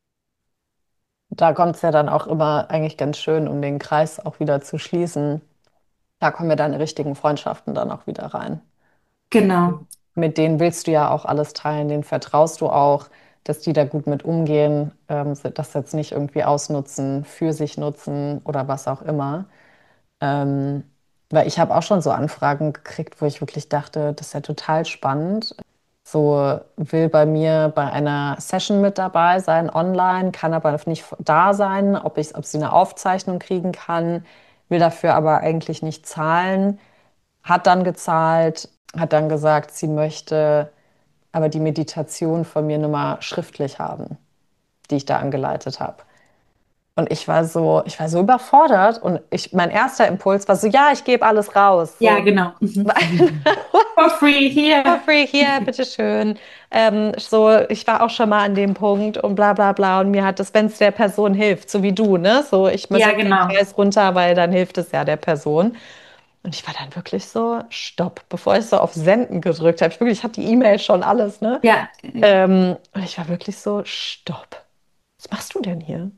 Da kommt es ja dann auch immer eigentlich ganz schön, um den Kreis auch wieder zu schließen. Da kommen ja deine richtigen Freundschaften dann auch wieder rein. Genau. Mit denen willst du ja auch alles teilen, denen vertraust du auch, dass die da gut mit umgehen, ähm, das jetzt nicht irgendwie ausnutzen, für sich nutzen oder was auch immer. Ähm, weil ich habe auch schon so Anfragen gekriegt, wo ich wirklich dachte, das ist ja total spannend. So will bei mir bei einer Session mit dabei sein, online, kann aber nicht da sein, ob ich, ob sie eine Aufzeichnung kriegen kann, will dafür aber eigentlich nicht zahlen, hat dann gezahlt, hat dann gesagt, sie möchte aber die Meditation von mir nur mal schriftlich haben, die ich da angeleitet habe. Und ich war so, ich war so überfordert und ich, mein erster Impuls war so, ja, ich gebe alles raus. Ja, So, genau. Mhm. For free for here. free hier, bitteschön. Ähm, so, ich war auch schon mal an dem Punkt und bla bla bla. Und mir hat das, wenn es der Person hilft, so wie du, ne? So, ich Ja, setze den genau. Preis runter, weil dann hilft es ja der Person. Und ich war dann wirklich so, stopp, bevor ich so auf Senden gedrückt habe. Ich wirklich, ich hatte die E-Mail schon alles, ne? Ja, Ähm, und ich war wirklich so, stopp. Was machst du denn hier?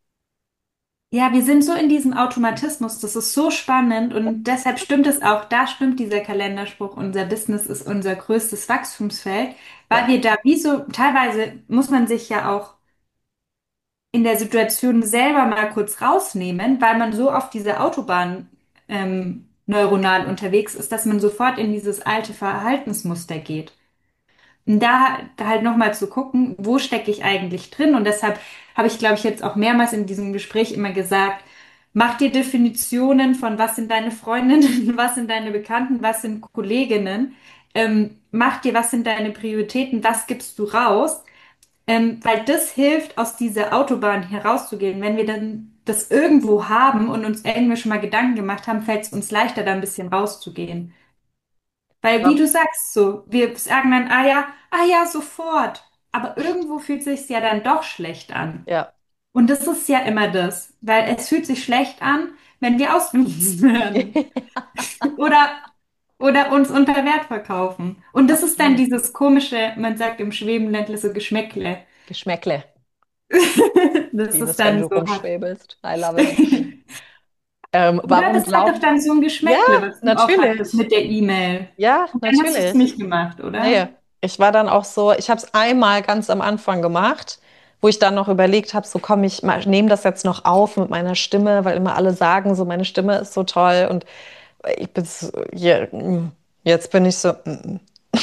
ja, wir sind so in diesem Automatismus, das ist so spannend und deshalb stimmt es auch, da stimmt dieser Kalenderspruch, unser Business ist unser größtes Wachstumsfeld, weil Ja. wir da wie so, teilweise muss man sich ja auch in der Situation selber mal kurz rausnehmen, weil man so auf dieser Autobahn ähm, neuronal unterwegs ist, dass man sofort in dieses alte Verhaltensmuster geht. Und da, da halt nochmal zu gucken, wo stecke ich eigentlich drin? Und deshalb habe ich, glaube ich, jetzt auch mehrmals in diesem Gespräch immer gesagt, mach dir Definitionen von was sind deine Freundinnen, was sind deine Bekannten, was sind Kolleginnen. Ähm, mach dir, was sind deine Prioritäten, was gibst du raus? Ähm, weil das hilft, aus dieser Autobahn herauszugehen. Wenn wir dann das irgendwo haben und uns irgendwie schon mal Gedanken gemacht haben, fällt es uns leichter, da ein bisschen rauszugehen. Weil, wie Ja. du sagst, so, wir sagen dann, ah ja, ah ja, sofort. Aber irgendwo fühlt sich's ja dann doch schlecht an. Ja. Und das ist ja immer das, weil es fühlt sich schlecht an, wenn wir ausgenutzt werden oder, oder uns unter Wert verkaufen. Und das ist dann Absolut. dieses komische, man sagt im Schwebenländle so Geschmäckle. Geschmäckle. Das Liebe ist es, wenn dann du so hat. rumschwebelst. I love it. Ähm, Oder warum das hat glaub... doch dann so ein Ja, Geschmäckle, was du auch hattest natürlich. mit der E-Mail. Ja, Und dann hast du es natürlich. nicht gemacht, oder? Nee, ich war dann auch so, ich habe es einmal ganz am Anfang gemacht, wo ich dann noch überlegt habe, so komm, ich nehme das jetzt noch auf mit meiner Stimme, weil immer alle sagen, so meine Stimme ist so toll und ich bin so, ja, mm, jetzt bin ich so. Mm.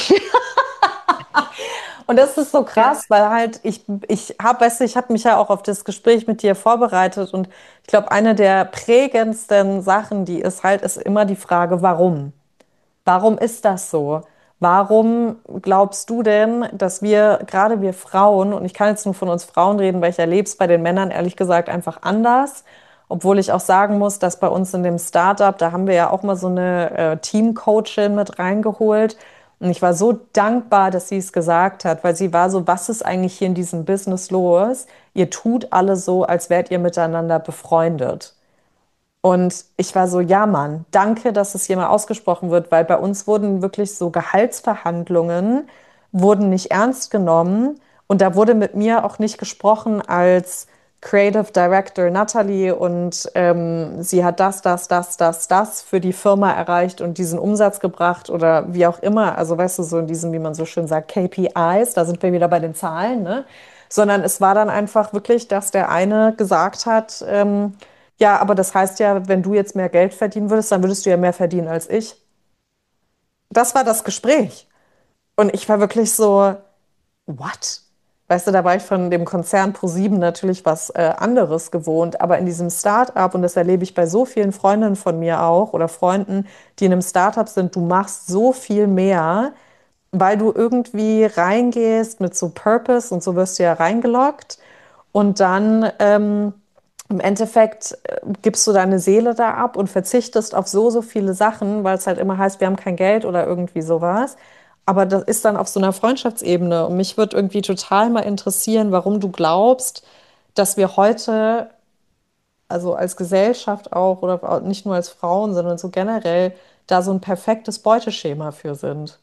Und das ist so Ja. krass, weil halt ich, ich habe, weißt du, ich habe mich ja auch auf das Gespräch mit dir vorbereitet und ich glaube, eine der prägendsten Sachen, die ist halt, ist immer die Frage, warum? Warum ist das so? Warum glaubst du denn, dass wir, gerade wir Frauen, und ich kann jetzt nur von uns Frauen reden, weil ich erlebe es bei den Männern ehrlich gesagt einfach anders, obwohl ich auch sagen muss, dass bei uns in dem Startup, da haben wir ja auch mal so eine äh, Teamcoachin mit reingeholt. Und ich war so dankbar, dass sie es gesagt hat, weil sie war so, was ist eigentlich hier in diesem Business los? Ihr tut alle so, als wärt ihr miteinander befreundet. Und ich war so, ja, Mann, danke, dass es hier mal ausgesprochen wird, weil bei uns wurden wirklich so Gehaltsverhandlungen, wurden nicht ernst genommen und da wurde mit mir auch nicht gesprochen als Creative Director Natalie und ähm, sie hat das, das, das, das, das für die Firma erreicht und diesen Umsatz gebracht oder wie auch immer. Also weißt du, so in diesem, wie man so schön sagt, K P Is, da sind wir wieder bei den Zahlen, ne? Sondern es war dann einfach wirklich, dass der eine gesagt hat, ähm, ja, aber das heißt ja, wenn du jetzt mehr Geld verdienen würdest, dann würdest du ja mehr verdienen als ich. Das war das Gespräch. Und ich war wirklich so, what? Weißt du, da war ich von dem Konzern ProSieben natürlich was äh, anderes gewohnt, aber in diesem Start-up, und das erlebe ich bei so vielen Freundinnen von mir auch oder Freunden, die in einem Start-up sind, du machst so viel mehr, weil du irgendwie reingehst mit so Purpose und so wirst du ja reingeloggt und dann ähm, im Endeffekt äh, gibst du deine Seele da ab und verzichtest auf so, so viele Sachen, weil es halt immer heißt, wir haben kein Geld oder irgendwie sowas. Aber das ist dann auf so einer Freundschaftsebene. Und mich würde irgendwie total mal interessieren, warum du glaubst, dass wir heute, also als Gesellschaft auch, oder nicht nur als Frauen, sondern so generell, da so ein perfektes Beuteschema für sind.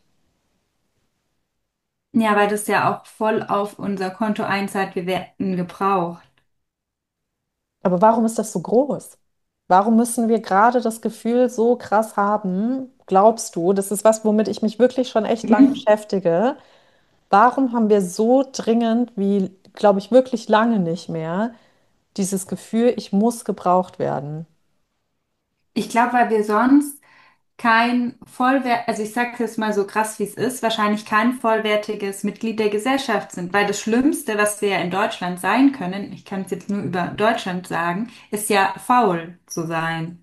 Ja, weil das ja auch voll auf unser Konto einzahlt, wir werden gebraucht. Aber warum ist das so groß? Warum müssen wir gerade das Gefühl so krass haben? Glaubst du, das ist was, womit ich mich wirklich schon echt lang beschäftige. Warum haben wir so dringend, wie glaube ich wirklich lange nicht mehr, dieses Gefühl, ich muss gebraucht werden? Ich glaube, weil wir sonst kein vollwert, also ich sage jetzt mal so krass, wie es ist, wahrscheinlich kein vollwertiges Mitglied der Gesellschaft sind. Weil das Schlimmste, was wir ja in Deutschland sein können, ich kann es jetzt nur über Deutschland sagen, ist ja faul zu sein.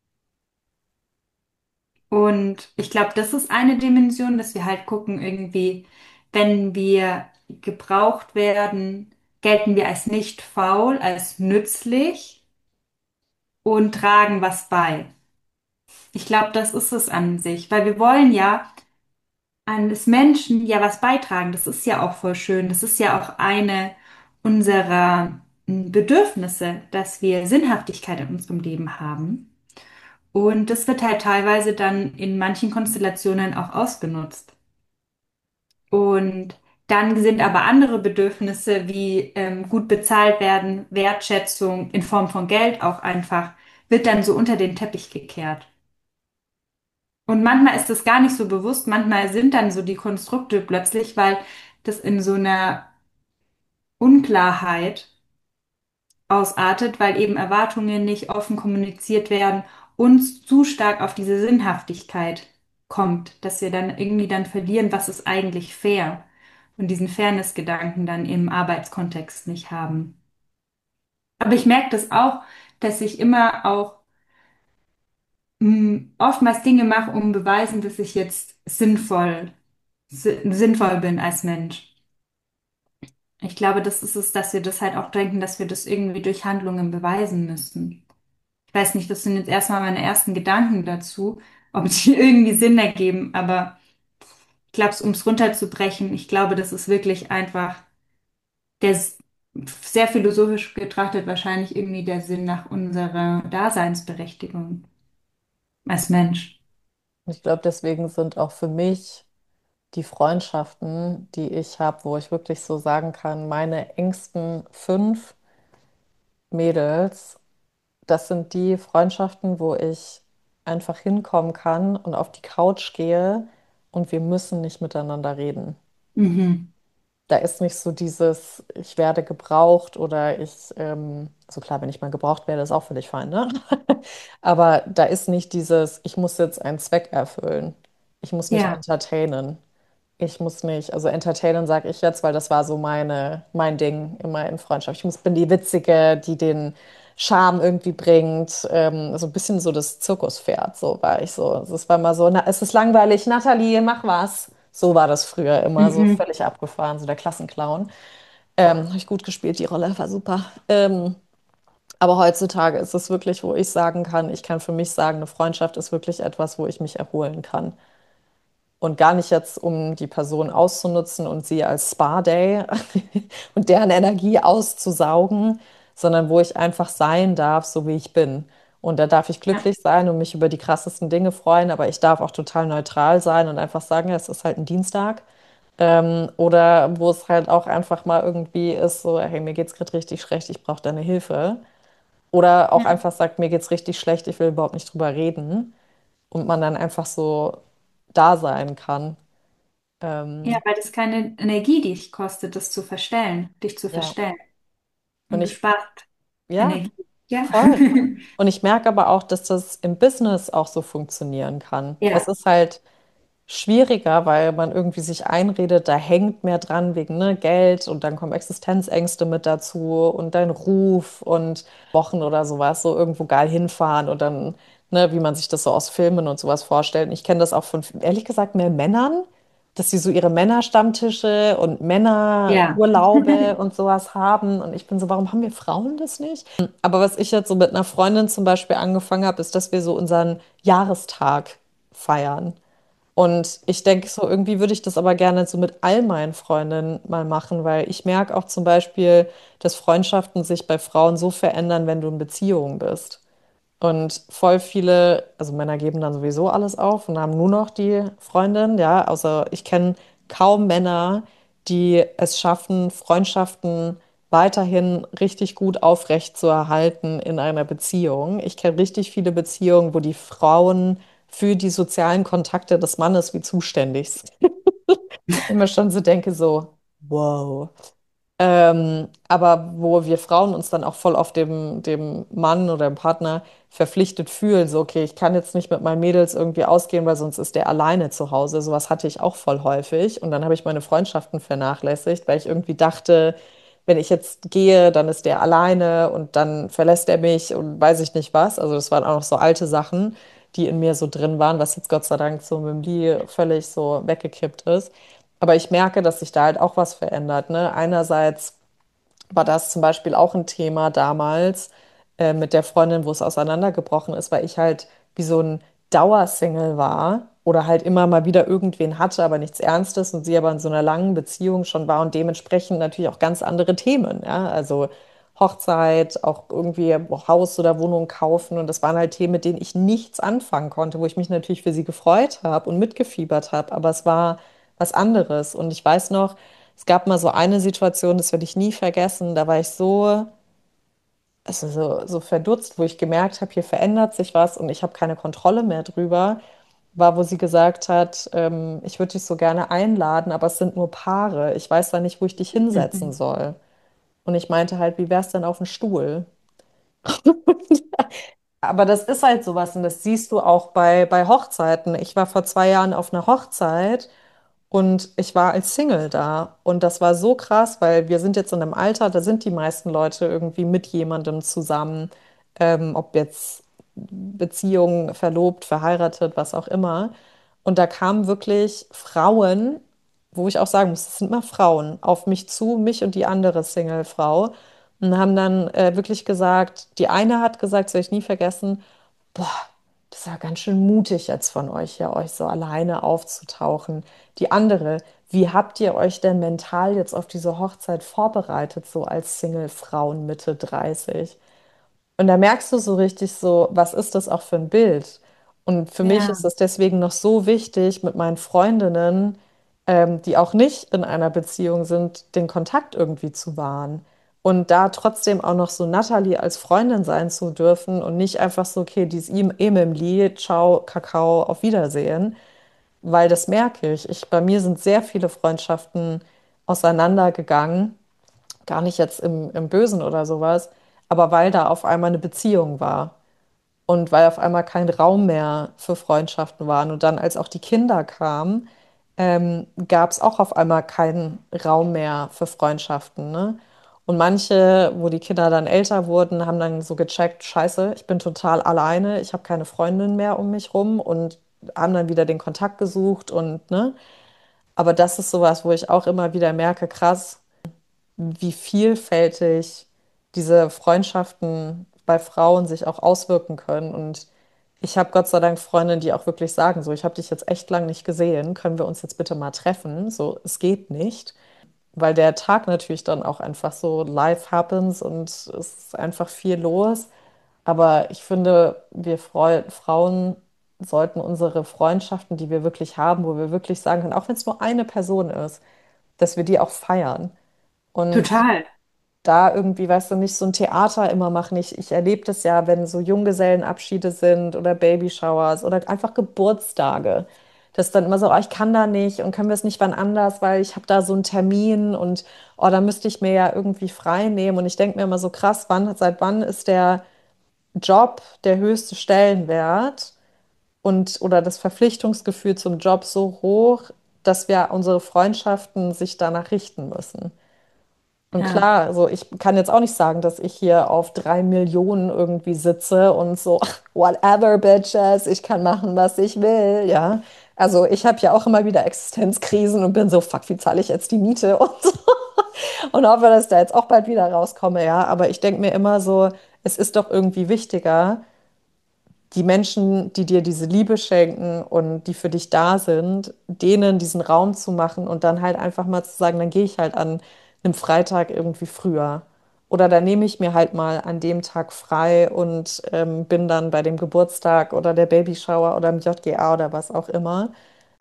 Und ich glaube, das ist eine Dimension, dass wir halt gucken, irgendwie, wenn wir gebraucht werden, gelten wir als nicht faul, als nützlich und tragen was bei. Ich glaube, das ist es an sich, weil wir wollen ja eines Menschen ja was beitragen. Das ist ja auch voll schön. Das ist ja auch eine unserer mm, Bedürfnisse, dass wir Sinnhaftigkeit in unserem Leben haben. Und das wird halt teilweise dann in manchen Konstellationen auch ausgenutzt. Und dann sind aber andere Bedürfnisse wie ähm, gut bezahlt werden, Wertschätzung in Form von Geld auch einfach, wird dann so unter den Teppich gekehrt. Und manchmal ist das gar nicht so bewusst, manchmal sind dann so die Konstrukte plötzlich, weil das in so einer Unklarheit ausartet, weil eben Erwartungen nicht offen kommuniziert werden und zu stark auf diese Sinnhaftigkeit kommt, dass wir dann irgendwie dann verlieren, was ist eigentlich fair und diesen Fairness-Gedanken dann im Arbeitskontext nicht haben. Aber ich merke das auch, dass ich immer auch mh, oftmals Dinge mache, um beweisen, dass ich jetzt sinnvoll, si sinnvoll bin als Mensch. Ich glaube, das ist es, dass wir das halt auch denken, dass wir das irgendwie durch Handlungen beweisen müssen. Ich weiß nicht, das sind jetzt erstmal meine ersten Gedanken dazu, ob die irgendwie Sinn ergeben, aber ich glaube, um es runterzubrechen, ich glaube, das ist wirklich einfach der, sehr philosophisch betrachtet wahrscheinlich irgendwie der Sinn nach unserer Daseinsberechtigung als Mensch. Ich glaube, deswegen sind auch für mich die Freundschaften, die ich habe, wo ich wirklich so sagen kann, meine engsten fünf Mädels, das sind die Freundschaften, wo ich einfach hinkommen kann und auf die Couch gehe und wir müssen nicht miteinander reden. Mhm. Da ist nicht so dieses, ich werde gebraucht oder ich, ähm, also klar, wenn ich mal gebraucht werde, ist auch völlig fein, ne? Aber da ist nicht dieses, ich muss jetzt einen Zweck erfüllen. Ich muss mich Ja. entertainen. Ich muss mich, also entertainen sage ich jetzt, weil das war so meine, mein Ding immer in Freundschaft. Ich muss, bin die Witzige, die den Charme irgendwie bringt. Ähm, so ein bisschen so das Zirkuspferd, so war ich so. Es war immer so, na, es ist langweilig, Nathalie, mach was. So war das früher immer, so Mhm. völlig abgefahren, so der Klassenclown. Ähm, habe ich gut gespielt, die Rolle war super. Ähm, aber heutzutage ist es wirklich, wo ich sagen kann, ich kann für mich sagen, eine Freundschaft ist wirklich etwas, wo ich mich erholen kann. Und gar nicht jetzt, um die Person auszunutzen und sie als Spa-Day und deren Energie auszusaugen, sondern wo ich einfach sein darf, so wie ich bin. Und da darf ich Ja. glücklich sein und mich über die krassesten Dinge freuen, aber ich darf auch total neutral sein und einfach sagen, ja, es ist halt ein Dienstag. Ähm, oder wo es halt auch einfach mal irgendwie ist, so, hey, mir geht's gerade richtig schlecht, ich brauche deine Hilfe. Oder auch Ja. einfach sagt, mir geht's richtig schlecht, ich will überhaupt nicht drüber reden. Und man dann einfach so da sein kann. Ja, Ähm, weil das keine Energie dich kostet, das zu verstellen, dich zu ja, verstellen. und Und du ich, sparst ja, Energie. Ja. voll. Und ich merke aber auch, dass das im Business auch so funktionieren kann. Es Ja. ist halt schwieriger, weil man irgendwie sich einredet, da hängt mehr dran wegen, ne, Geld und dann kommen Existenzängste mit dazu und dein Ruf und Wochen oder sowas, so irgendwo geil hinfahren und dann, ne, wie man sich das so aus Filmen und sowas vorstellt. Und ich kenne das auch von, ehrlich gesagt, mehr Männern, dass sie so ihre Männerstammtische und Ja. Männerurlaube und sowas haben. Und ich bin so, warum haben wir Frauen das nicht? Aber was ich jetzt so mit einer Freundin zum Beispiel angefangen habe, ist, dass wir so unseren Jahrestag feiern. Und ich denke so, irgendwie würde ich das aber gerne so mit all meinen Freundinnen mal machen, weil ich merke auch zum Beispiel, dass Freundschaften sich bei Frauen so verändern, wenn du in Beziehungen bist. Und voll viele, also Männer geben dann sowieso alles auf und haben nur noch die Freundin, ja. Also ich kenne kaum Männer, die es schaffen, Freundschaften weiterhin richtig gut aufrecht zu erhalten in einer Beziehung. Ich kenne richtig viele Beziehungen, wo die Frauen für die sozialen Kontakte des Mannes wie zuständig sind. Ich mir schon so denke, so, wow. Ähm, aber wo wir Frauen uns dann auch voll auf dem, dem Mann oder dem Partner verpflichtet fühlen, so, okay, ich kann jetzt nicht mit meinen Mädels irgendwie ausgehen, weil sonst ist der alleine zu Hause. Sowas hatte ich auch voll häufig. Und dann habe ich meine Freundschaften vernachlässigt, weil ich irgendwie dachte, wenn ich jetzt gehe, dann ist der alleine und dann verlässt er mich und weiß ich nicht was. Also das waren auch noch so alte Sachen, die in mir so drin waren, was jetzt Gott sei Dank so mit dem Lee völlig so weggekippt ist. Aber ich merke, dass sich da halt auch was verändert, ne? Einerseits war das zum Beispiel auch ein Thema damals äh, mit der Freundin, wo es auseinandergebrochen ist, weil ich halt wie so ein Dauersingle war oder halt immer mal wieder irgendwen hatte, aber nichts Ernstes und sie aber in so einer langen Beziehung schon war und dementsprechend natürlich auch ganz andere Themen, ja, also Hochzeit, auch irgendwie Haus oder Wohnung kaufen und das waren halt Themen, mit denen ich nichts anfangen konnte, wo ich mich natürlich für sie gefreut habe und mitgefiebert habe, aber es war was anderes und ich weiß noch, es gab mal so eine Situation, das werde ich nie vergessen. Da war ich so, also so, so verdutzt, wo ich gemerkt habe, hier verändert sich was und ich habe keine Kontrolle mehr drüber. War, wo sie gesagt hat, ähm, ich würde dich so gerne einladen, aber es sind nur Paare. Ich weiß da nicht, wo ich dich hinsetzen Mhm. soll. Und ich meinte halt, wie wär's denn auf dem Stuhl? Aber das ist halt sowas und das siehst du auch bei, bei Hochzeiten. Ich war vor zwei Jahren auf einer Hochzeit. Und ich war als Single da. Und das war so krass, weil wir sind jetzt in einem Alter, da sind die meisten Leute irgendwie mit jemandem zusammen, ähm, ob jetzt Beziehung, verlobt, verheiratet, was auch immer. Und da kamen wirklich Frauen, wo ich auch sagen muss, das sind immer Frauen, auf mich zu, mich und die andere Single-Frau. Und haben dann äh, wirklich gesagt, die eine hat gesagt, das werde ich nie vergessen, boah, Das ist ja ganz schön mutig jetzt von euch, ja, euch so alleine aufzutauchen. Die andere, wie habt ihr euch denn mental jetzt auf diese Hochzeit vorbereitet, so als Single-Frauen Mitte dreißig? Und da merkst du so richtig so, was ist das auch für ein Bild? Und für mich Ja, ist es deswegen noch so wichtig, mit meinen Freundinnen, ähm, die auch nicht in einer Beziehung sind, den Kontakt irgendwie zu wahren. Und da trotzdem auch noch so Natalie als Freundin sein zu dürfen und nicht einfach so, okay, die ist ihm eh mit dem Lied, ciao, Kakao, auf Wiedersehen. Weil das merke ich. Ich, bei mir sind sehr viele Freundschaften auseinandergegangen, gar nicht jetzt im, im Bösen oder sowas, aber weil da auf einmal eine Beziehung war und weil auf einmal kein Raum mehr für Freundschaften waren. Und dann, als auch die Kinder kamen, ähm, gab es auch auf einmal keinen Raum mehr für Freundschaften, ne? Und manche, wo die Kinder dann älter wurden, haben dann so gecheckt, Scheiße, ich bin total alleine, ich habe keine Freundin mehr um mich rum und haben dann wieder den Kontakt gesucht und, ne? Aber das ist sowas, wo ich auch immer wieder merke, krass, wie vielfältig diese Freundschaften bei Frauen sich auch auswirken können. Und ich habe Gott sei Dank Freundinnen, die auch wirklich sagen, so, ich habe dich jetzt echt lang nicht gesehen, können wir uns jetzt bitte mal treffen? So, es geht nicht, weil der Tag natürlich dann auch einfach so life happens und es ist einfach viel los. Aber ich finde, wir Freu Frauen sollten unsere Freundschaften, die wir wirklich haben, wo wir wirklich sagen können, auch wenn es nur eine Person ist, dass wir die auch feiern. Und total. da irgendwie, weißt du, nicht so ein Theater immer machen. Ich, ich erlebe das ja, wenn so Junggesellenabschiede sind oder Babyshowers oder einfach Geburtstage. Das ist dann immer so, oh, ich kann da nicht und können wir es nicht wann anders, weil ich habe da so einen Termin und oh, da müsste ich mir ja irgendwie frei nehmen. Und ich denke mir immer so krass, wann, seit wann ist der Job der höchste Stellenwert und oder das Verpflichtungsgefühl zum Job so hoch, dass wir unsere Freundschaften sich danach richten müssen. Und Ja, klar, also ich kann jetzt auch nicht sagen, dass ich hier auf drei Millionen irgendwie sitze und so, whatever, bitches, ich kann machen, was ich will, ja. Also ich habe ja auch immer wieder Existenzkrisen und bin so, fuck, wie zahle ich jetzt die Miete und so. Und hoffe, dass ich da jetzt auch bald wieder rauskomme, ja. Aber ich denke mir immer so, es ist doch irgendwie wichtiger, die Menschen, die dir diese Liebe schenken und die für dich da sind, denen diesen Raum zu machen und dann halt einfach mal zu sagen, dann gehe ich halt an einem Freitag irgendwie früher. Oder dann nehme ich mir halt mal an dem Tag frei und ähm, bin dann bei dem Geburtstag oder der Babyshower oder im J G A oder was auch immer.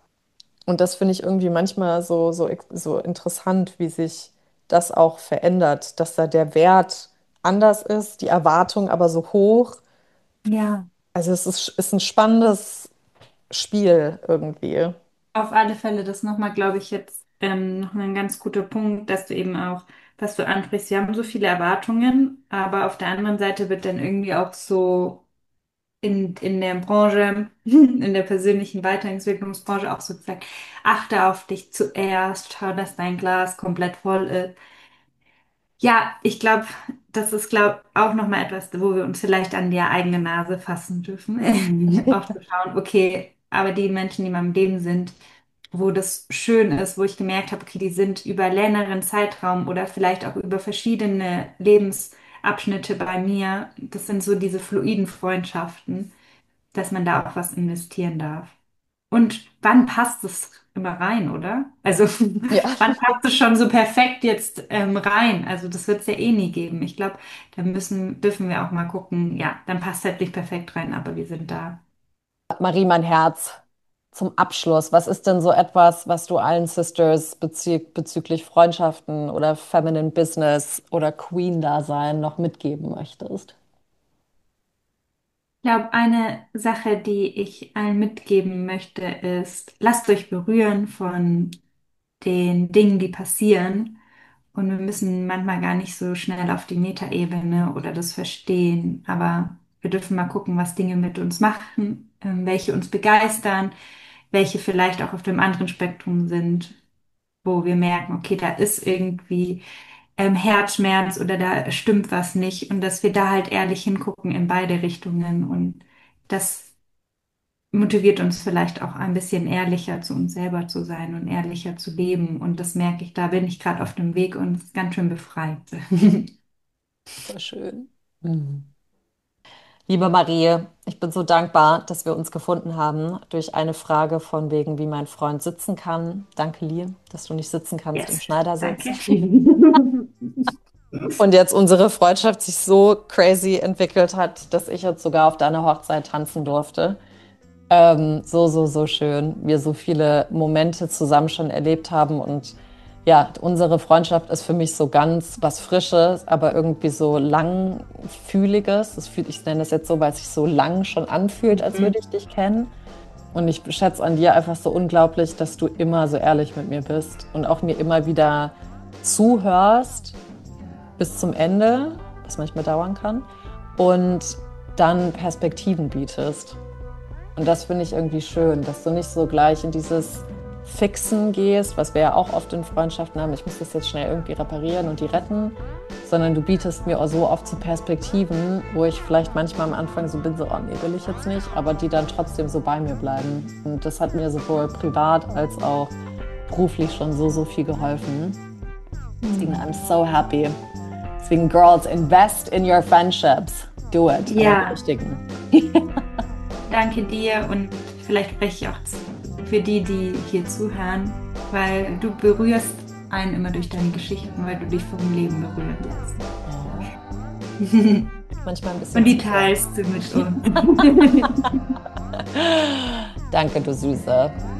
Und das finde ich irgendwie manchmal so, so, so interessant, wie sich das auch verändert, dass da der Wert anders ist, die Erwartung aber so hoch. ja. Also es ist, ist ein spannendes Spiel irgendwie. Auf alle Fälle, das nochmal, glaube ich, jetzt ähm, noch ein ganz guter Punkt, dass du eben auch, was du ansprichst, wir haben so viele Erwartungen, aber auf der anderen Seite wird dann irgendwie auch so in, in der Branche, in der persönlichen Weiterentwicklungsbranche auch so gesagt, achte auf dich zuerst, schau, dass dein Glas komplett voll ist. Ja, ich glaube, das ist, glaube auch nochmal etwas, wo wir uns vielleicht an die eigene Nase fassen dürfen. Auch zu schauen, okay, aber die Menschen, die in meinem Leben sind, wo das schön ist, wo ich gemerkt habe, okay, die sind über längeren Zeitraum oder vielleicht auch über verschiedene Lebensabschnitte bei mir. Das sind so diese fluiden Freundschaften, dass man da auch was investieren darf. Und wann passt es immer rein, oder? Also Ja, wann passt es schon so perfekt jetzt ähm, rein? Also das wird es ja eh nie geben. Ich glaube, da müssen, dürfen wir auch mal gucken, ja, dann passt halt nicht perfekt rein, aber wir sind da. Marie, mein Herz, zum Abschluss, was ist denn so etwas, was du allen Sisters bezü bezüglich Freundschaften oder Feminine Business oder Queen-Dasein noch mitgeben möchtest? Ich glaube, eine Sache, die ich allen mitgeben möchte, ist, lasst euch berühren von den Dingen, die passieren. Und wir müssen manchmal gar nicht so schnell auf die Metaebene oder das verstehen, aber wir dürfen mal gucken, was Dinge mit uns machen, ähm, welche uns begeistern, welche vielleicht auch auf dem anderen Spektrum sind, wo wir merken, okay, da ist irgendwie ähm, Herzschmerz oder da stimmt was nicht und dass wir da halt ehrlich hingucken in beide Richtungen und das motiviert uns vielleicht auch ein bisschen ehrlicher zu uns selber zu sein und ehrlicher zu leben. Und das merke ich, da bin ich gerade auf dem Weg und es ist ganz schön befreit. Super schön. Mhm. Liebe Marie, ich bin so dankbar, dass wir uns gefunden haben durch eine Frage von wegen, wie mein Freund sitzen kann. Danke, Lie, dass du nicht sitzen kannst im Yes, Schneidersitz. danke. Und jetzt unsere Freundschaft sich so crazy entwickelt hat, dass ich jetzt sogar auf deiner Hochzeit tanzen durfte. Ähm, so, so, so schön. Wir so viele Momente zusammen schon erlebt haben und ja, unsere Freundschaft ist für mich so ganz was Frisches, aber irgendwie so langfühliges. Das fühlt, ich nenne das jetzt so, weil es sich so lang schon anfühlt, als würde ich dich kennen. Und ich schätze an dir einfach so unglaublich, dass du immer so ehrlich mit mir bist und auch mir immer wieder zuhörst bis zum Ende, was manchmal dauern kann, und dann Perspektiven bietest. Und das finde ich irgendwie schön, dass du nicht so gleich in dieses Fixen gehst, was wir ja auch oft in Freundschaften haben, ich muss das jetzt schnell irgendwie reparieren und die retten, sondern du bietest mir auch so oft so Perspektiven, wo ich vielleicht manchmal am Anfang so bin, so, oh nee, will ich jetzt nicht, aber die dann trotzdem so bei mir bleiben. Und das hat mir sowohl privat als auch beruflich schon so, so viel geholfen. Deswegen, I'm so happy. Deswegen, Girls, invest in your friendships. Do it. Ja. Richtigen. Danke dir und vielleicht spreche ich auch für die, die hier zuhören, weil du berührst einen immer durch deine Geschichten, weil du dich vom Leben berühren lässt. Ja. Manchmal ein bisschen. Und die teilst du mit uns. Danke, du Süße.